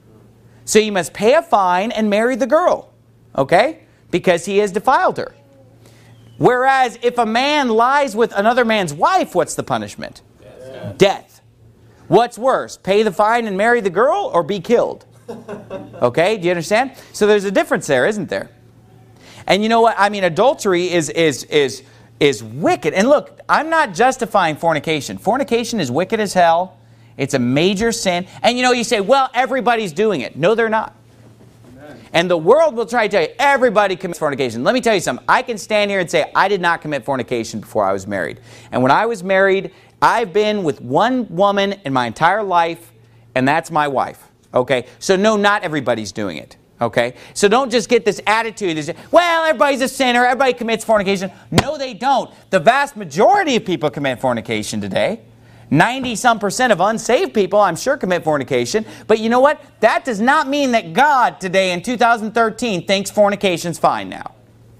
So he must pay a fine and marry the girl, because he has defiled her. Whereas if a man lies with another man's wife, what's the punishment? Death. What's worse? Pay the fine and marry the girl, or be killed? Okay, do you understand? So there's a difference there, isn't there? And you know what? I mean, adultery is wicked. And look, I'm not justifying fornication. Fornication is wicked as hell. It's a major sin. And you know, you say, well, everybody's doing it. No, they're not. Amen. And the world will try to tell you, everybody commits fornication. Let me tell you something. I can stand here and say, I did not commit fornication before I was married. And when I was married, I've been with one woman in my entire life, and that's my wife. Okay? So no, not everybody's doing it. Okay? So don't just get this attitude that, well, everybody's a sinner, everybody commits fornication. No, they don't. The vast majority of people commit fornication today. 90-some% of unsaved people, I'm sure, commit fornication. But you know what? That does not mean that God today in 2013 thinks fornication's fine now.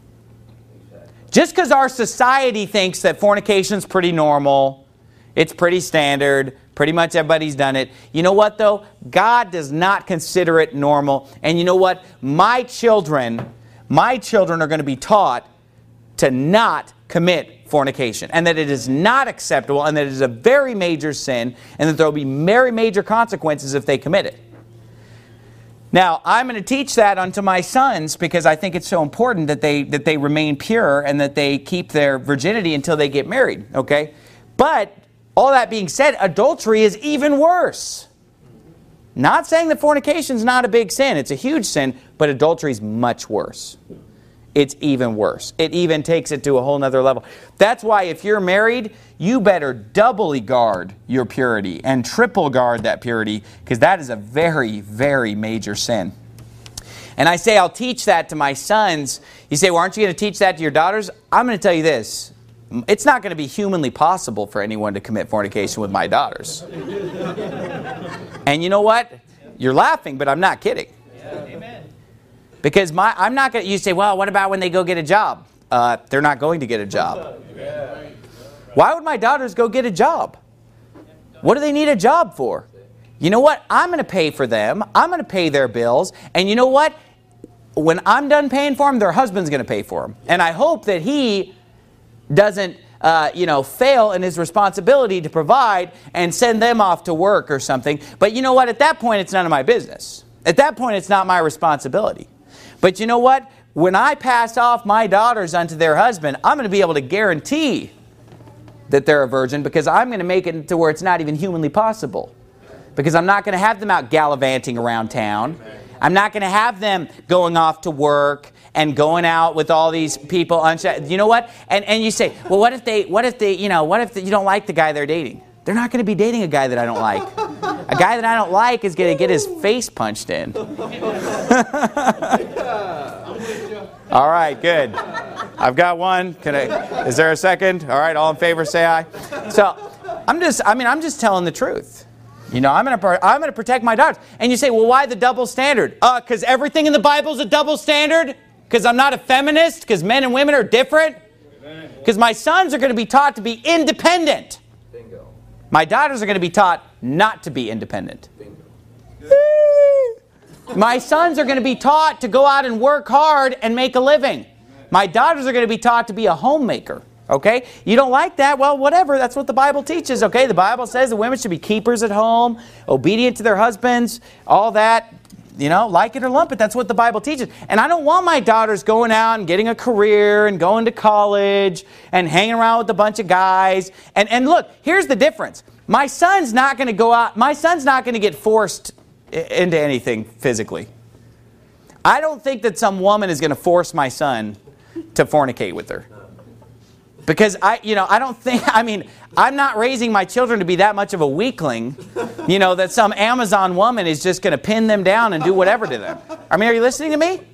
Just because our society thinks that fornication's pretty normal, it's pretty standard, pretty much everybody's done it. You know what, though? God does not consider it normal. And you know what? My children are going to be taught to not commit fornication, and that it is not acceptable, and that it is a very major sin, and that there will be very major consequences if they commit it. Now, I'm going to teach that unto my sons because I think it's so important that they remain pure and that they keep their virginity until they get married. Okay, but all that being said, adultery is even worse. Not saying that fornication is not a big sin; it's a huge sin, but adultery is much worse. It's even worse. It even takes it to a whole nother level. That's why if you're married, you better doubly guard your purity and triple guard that purity, because that is a very, very major sin. And I say I'll teach that to my sons. You say, well, aren't you going to teach that to your daughters? I'm going to tell you this. It's not going to be humanly possible for anyone to commit fornication with my daughters. And you know what? You're laughing, but I'm not kidding. Amen. Because I'm not going to, you say, well, what about when they go get a job? They're not going to get a job. Why would my daughters go get a job? What do they need a job for? You know what? I'm going to pay for them. I'm going to pay their bills. And you know what? When I'm done paying for them, their husband's going to pay for them. And I hope that he doesn't fail in his responsibility to provide and send them off to work or something. But you know what? At that point, it's none of my business. At that point, it's not my responsibility. But you know what? When I pass off my daughters unto their husband, I'm going to be able to guarantee that they're a virgin, because I'm going to make it to where it's not even humanly possible. Because I'm not going to have them out gallivanting around town. I'm not going to have them going off to work and going out with all these people. You know what? And you say, well, what if you don't like the guy they're dating? They're not going to be dating a guy that I don't like. A guy that I don't like is going to get his face punched in. All right, good. I've got one. Is there a second? All right, all in favor, say aye. So I'm just telling the truth. You know, I'm going to protect my daughters. And you say, well, why the double standard? Because everything in the Bible is a double standard? Because I'm not a feminist? Because men and women are different? Because my sons are going to be taught to be independent. Bingo. My daughters are going to be taught not to be independent. Bingo. My sons are going to be taught to go out and work hard and make a living. My daughters are going to be taught to be a homemaker. Okay? You don't like that? Well, whatever. That's what the Bible teaches. Okay? The Bible says the women should be keepers at home, obedient to their husbands, all that. You know, like it or lump it. That's what the Bible teaches. And I don't want my daughters going out and getting a career and going to college and hanging around with a bunch of guys. And look, here's the difference. My son's not going to go out. My son's not going to get forced into anything physically. I don't think that some woman is going to force my son to fornicate with her. Because I'm not raising my children to be that much of a weakling, that some Amazon woman is just going to pin them down and do whatever to them. I mean, are you listening to me?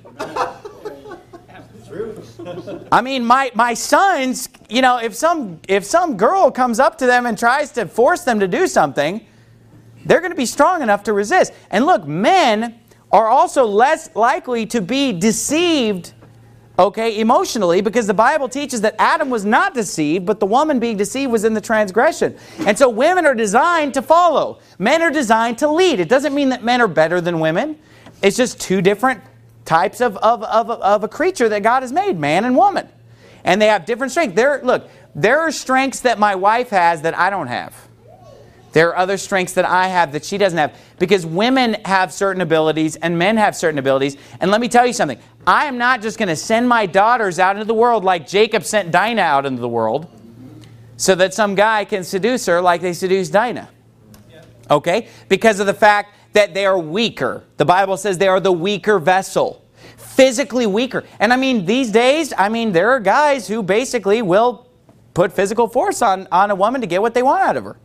I mean, my sons, if some girl comes up to them and tries to force them to do something, they're going to be strong enough to resist. And look, men are also less likely to be deceived, emotionally, because the Bible teaches that Adam was not deceived, but the woman being deceived was in the transgression. And so women are designed to follow. Men are designed to lead. It doesn't mean that men are better than women. It's just two different types of a creature that God has made, man and woman. And they have different strengths. Look, there are strengths that my wife has that I don't have. There are other strengths that I have that she doesn't have. Because women have certain abilities and men have certain abilities. And let me tell you something. I am not just going to send my daughters out into the world like Jacob sent Dinah out into the world so that some guy can seduce her like they seduced Dinah. Okay? Because of the fact that they are weaker. The Bible says they are the weaker vessel. Physically weaker. And I mean, these days, there are guys who basically will put physical force on a woman to get what they want out of her.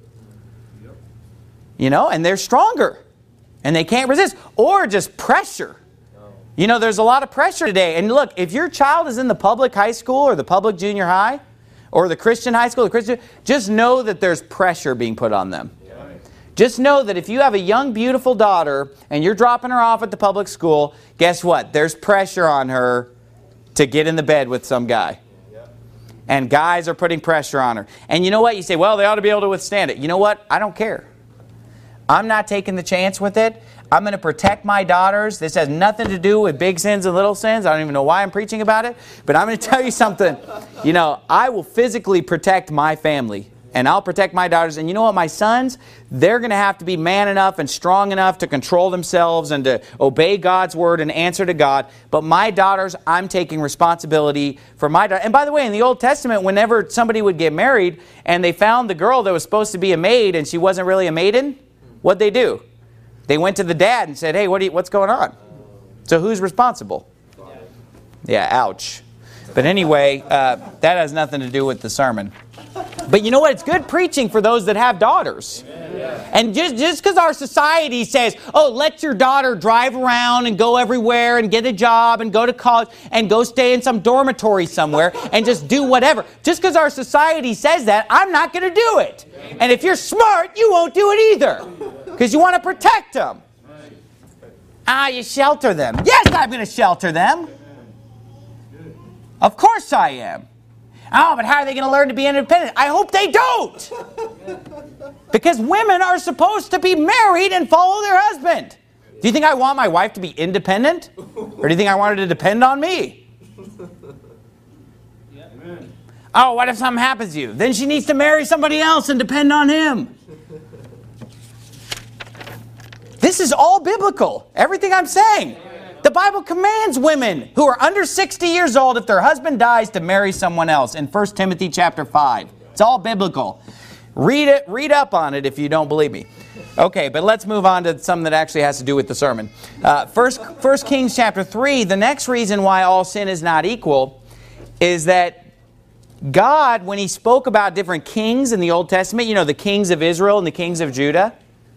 And they're stronger. And they can't resist. Or just pressure. There's a lot of pressure today. And look, if your child is in the public high school or the public junior high or the Christian high school, just know that there's pressure being put on them. Just know that if you have a young, beautiful daughter and you're dropping her off at the public school, guess what? There's pressure on her to get in the bed with some guy. And guys are putting pressure on her. And you know what? You say, well, they ought to be able to withstand it. You know what? I don't care. I'm not taking the chance with it. I'm going to protect my daughters. This has nothing to do with big sins and little sins. I don't even know why I'm preaching about it. But I'm going to tell you something. I will physically protect my family. And I'll protect my daughters. And you know what? My sons, they're going to have to be man enough and strong enough to control themselves and to obey God's word and answer to God. But my daughters, I'm taking responsibility for my daughter. And by the way, in the Old Testament, whenever somebody would get married and they found the girl that was supposed to be a maid and she wasn't really a maiden, what'd they do? They went to the dad and said, hey, what's going on? So who's responsible? Yeah, ouch. But anyway, that has nothing to do with the sermon. But you know what? It's good preaching for those that have daughters. And just because our society says, oh, let your daughter drive around and go everywhere and get a job and go to college and go stay in some dormitory somewhere and just do whatever. Just because our society says that, I'm not going to do it. And if you're smart, you won't do it either. Because you want to protect them. You shelter them. Yes, I'm going to shelter them. Of course I am. Oh, but how are they going to learn to be independent? I hope they don't. Because women are supposed to be married and follow their husband. Do you think I want my wife to be independent? Or do you think I want her to depend on me? Oh, what if something happens to you? Then she needs to marry somebody else and depend on him. This is all biblical. Everything I'm saying. The Bible commands women who are under 60 years old, if their husband dies, to marry someone else in 1 Timothy chapter 5. It's all biblical. Read up on it if you don't believe me. Okay, but let's move on to something that actually has to do with the sermon. 1 Kings chapter 3, the next reason why all sin is not equal is that God, when He spoke about different kings in the Old Testament, the kings of Israel and the kings of Judah,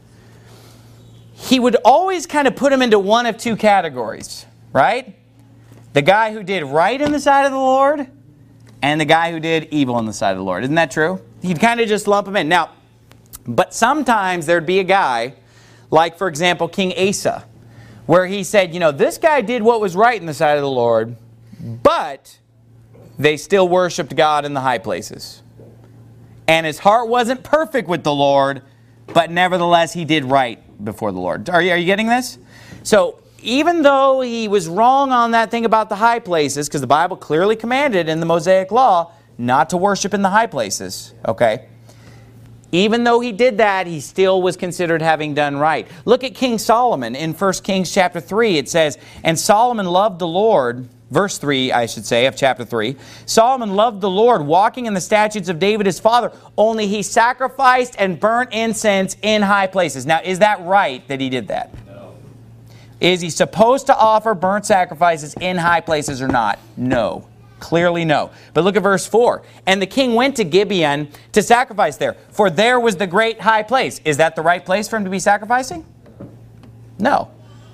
He would always kind of put them into one of two categories, right? The guy who did right in the sight of the Lord and the guy who did evil in the sight of the Lord. Isn't that true? He'd kind of just lump them in. Now, but sometimes there'd be a guy, like, for example, King Asa, where he said, this guy did what was right in the sight of the Lord, but they still worshiped God in the high places. And his heart wasn't perfect with the Lord, but nevertheless, he did right before the Lord. Are you getting this? So even though he was wrong on that thing about the high places, because the Bible clearly commanded in the Mosaic Law not to worship in the high places, okay? Even though he did that, he still was considered having done right. Look at King Solomon in 1 Kings chapter 3. It says, and Solomon loved the Lord, verse 3, I should say, of chapter 3. Solomon loved the Lord, walking in the statutes of David his father, only he sacrificed and burnt incense in high places. Now, is that right that he did that? No. Is he supposed to offer burnt sacrifices in high places or not? No. Clearly no. But look at verse 4. And the king went to Gibeon to sacrifice there, for there was the great high place. Is that the right place for him to be sacrificing? No.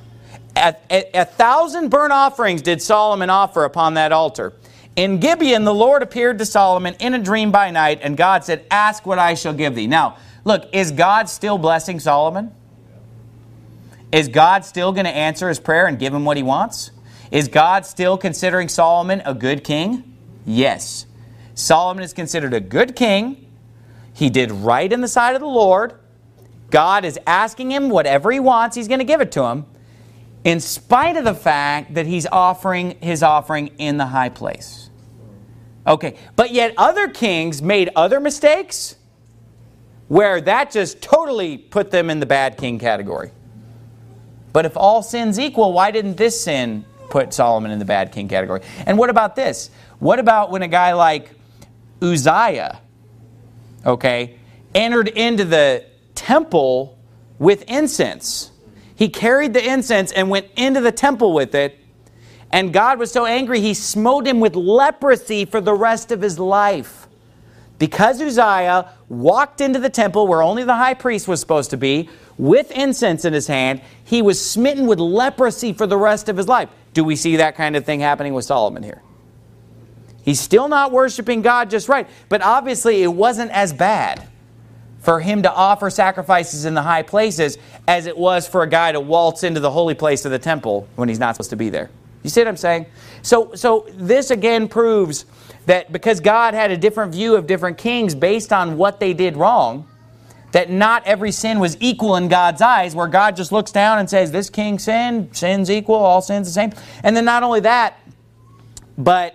1,000 burnt offerings did Solomon offer upon that altar. In Gibeon, the Lord appeared to Solomon in a dream by night, and God said, ask what I shall give thee. Now, look, is God still blessing Solomon? Is God still going to answer his prayer and give him what he wants? Is God still considering Solomon a good king? Yes. Solomon is considered a good king. He did right in the sight of the Lord. God is asking him whatever he wants, he's going to give it to him, in spite of the fact that he's offering his offering in the high place. Okay, but yet other kings made other mistakes where that just totally put them in the bad king category. But if all sins equal, why didn't this sin put Solomon in the bad king category? And what about this? What about when a guy like Uzziah, okay, entered into the temple with incense? He carried the incense and went into the temple with it. And God was so angry, he smote him with leprosy for the rest of his life. Because Uzziah walked into the temple where only the high priest was supposed to be, with incense in his hand, he was smitten with leprosy for the rest of his life. Do we see that kind of thing happening with Solomon here? He's still not worshiping God just right, but obviously it wasn't as bad for him to offer sacrifices in the high places as it was for a guy to waltz into the holy place of the temple when he's not supposed to be there. You see what I'm saying? So this again proves that because God had a different view of different kings based on what they did wrong, that not every sin was equal in God's eyes, where God just looks down and says, this king sinned, sin's equal, all sins the same. And then not only that, but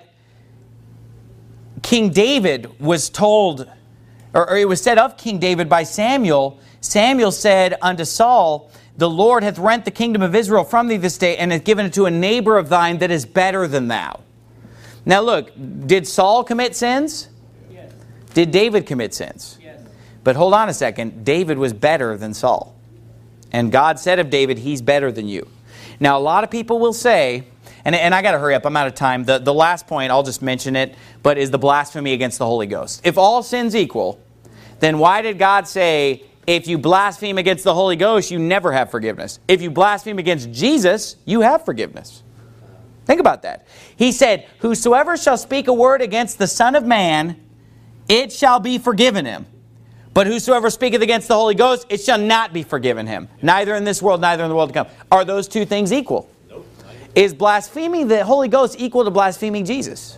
King David was told, or it was said of King David by Samuel, Samuel said unto Saul, the Lord hath rent the kingdom of Israel from thee this day, and hath given it to a neighbor of thine that is better than thou. Now look, did Saul commit sins? Yes. Did David commit sins? Yes. But hold on a second, David was better than Saul. And God said of David, he's better than you. Now a lot of people will say, and I got to hurry up, I'm out of time. The last point, I'll just mention it, but is the blasphemy against the Holy Ghost. If all sins equal, then why did God say, if you blaspheme against the Holy Ghost, you never have forgiveness? If you blaspheme against Jesus, you have forgiveness. Think about that. He said, whosoever shall speak a word against the Son of Man, it shall be forgiven him. But whosoever speaketh against the Holy Ghost, it shall not be forgiven him. Neither in this world, neither in the world to come. Are those two things equal? Nope. Is blaspheming the Holy Ghost equal to blaspheming Jesus?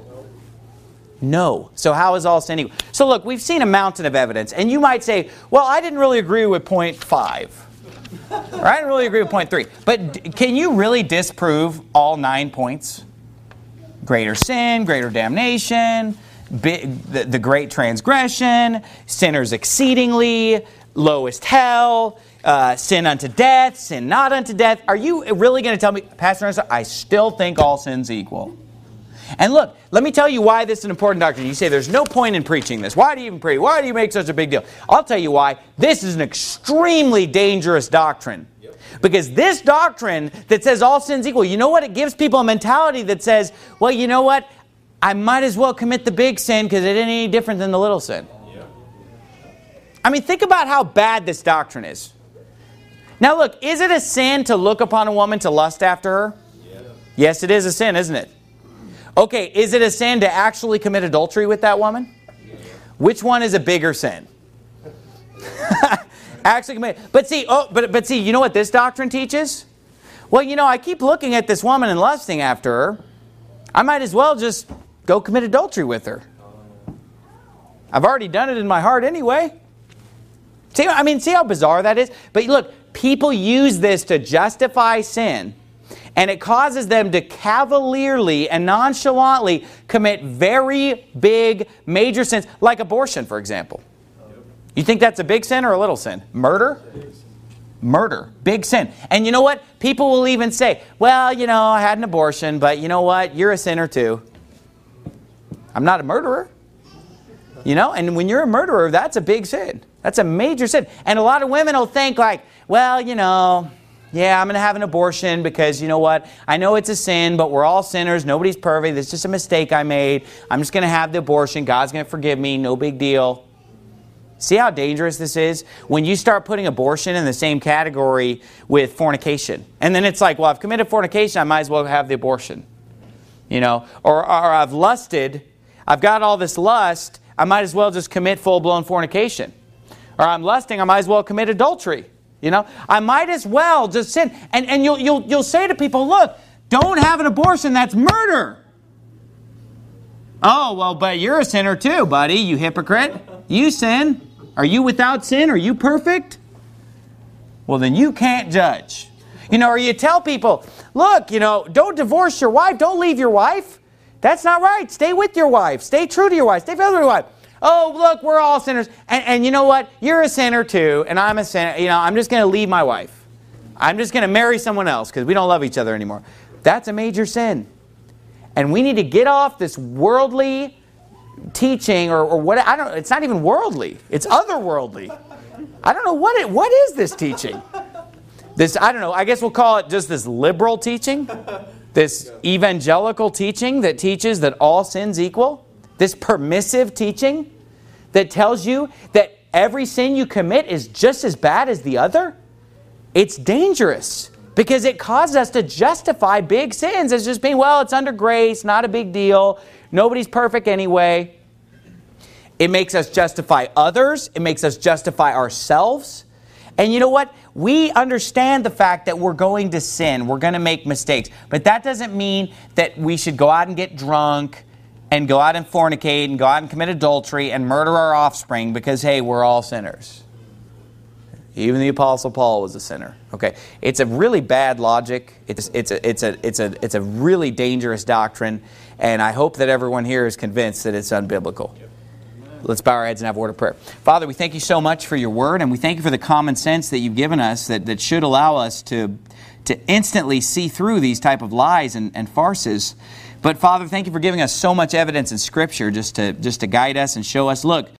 No. So how is all sin equal? So look, we've seen a mountain of evidence. And you might say, well, I didn't really agree with point 5. Or I didn't really agree with point 3. But can you really disprove all 9 points? Greater sin, greater damnation, the great transgression, sinners exceedingly, lowest hell, sin unto death, sin not unto death. Are you really going to tell me, Pastor Ernest, I still think all sin's equal? And look, let me tell you why this is an important doctrine. You say there's no point in preaching this. Why do you even preach? Why do you make such a big deal? I'll tell you why. This is an extremely dangerous doctrine. Because this doctrine that says all sin's equal, you know what? It gives people a mentality that says, well, you know what? I might as well commit the big sin because it ain't any different than the little sin. I mean, think about how bad this doctrine is. Now look, is it a sin to look upon a woman to lust after her? Yes, it is a sin, isn't it? Okay, is it a sin to actually commit adultery with that woman? Which one is a bigger sin? Actually commit. But see, you know what this doctrine teaches? Well, you know, I keep looking at this woman and lusting after her. I might as well just go commit adultery with her. I've already done it in my heart anyway. See how bizarre that is? But look, people use this to justify sin. And it causes them to cavalierly and nonchalantly commit very big, major sins, like abortion, for example. You think that's a big sin or a little sin? Murder? Murder. Big sin. And you know what? People will even say, well, you know, I had an abortion, but you know what? You're a sinner too. I'm not a murderer. You know, and when you're a murderer, that's a big sin. That's a major sin. And a lot of women will think like, well, you know, yeah, I'm going to have an abortion because, you know what, I know it's a sin, but we're all sinners. Nobody's perfect. It's just a mistake I made. I'm just going to have the abortion. God's going to forgive me. No big deal. See how dangerous this is? When you start putting abortion in the same category with fornication. And then it's like, well, I've committed fornication. I might as well have the abortion. You know, or I've lusted. I've got all this lust. I might as well just commit full-blown fornication. Or I'm lusting. I might as well commit adultery. You know, I might as well just sin. And you'll say to people, look, don't have an abortion. That's murder. Oh, well, but you're a sinner too, buddy, you hypocrite. You sin. Are you without sin? Are you perfect? Well, then you can't judge. You know, or you tell people, look, you know, don't divorce your wife. Don't leave your wife. That's not right. Stay with your wife. Stay true to your wife. Stay faithful to your wife. Oh, look, we're all sinners. And you know what? You're a sinner too, and I'm a sinner. You know, I'm just going to leave my wife. I'm just going to marry someone else because we don't love each other anymore. That's a major sin. And we need to get off this worldly teaching or what. I don't. It's not even worldly. It's otherworldly. I don't know what is this teaching. This, I don't know. I guess we'll call it just this liberal teaching. This evangelical teaching that teaches that all sin's equal. This permissive teaching that tells you that every sin you commit is just as bad as the other. It's dangerous because it causes us to justify big sins as just being, well, it's under grace, not a big deal. Nobody's perfect anyway. It makes us justify others. It makes us justify ourselves. And you know what? We understand the fact that we're going to sin. We're going to make mistakes. But that doesn't mean that we should go out and get drunk and go out and fornicate and go out and commit adultery and murder our offspring because, hey, we're all sinners. Even the Apostle Paul was a sinner. Okay, it's a really bad logic. It's a really dangerous doctrine, and I hope that everyone here is convinced that it's unbiblical. Let's bow our heads and have a word of prayer. Father, we thank you so much for your word, and we thank you for the common sense that you've given us that should allow us to instantly see through these type of lies and farces. But Father, thank you for giving us so much evidence in Scripture just to guide us and show us, look,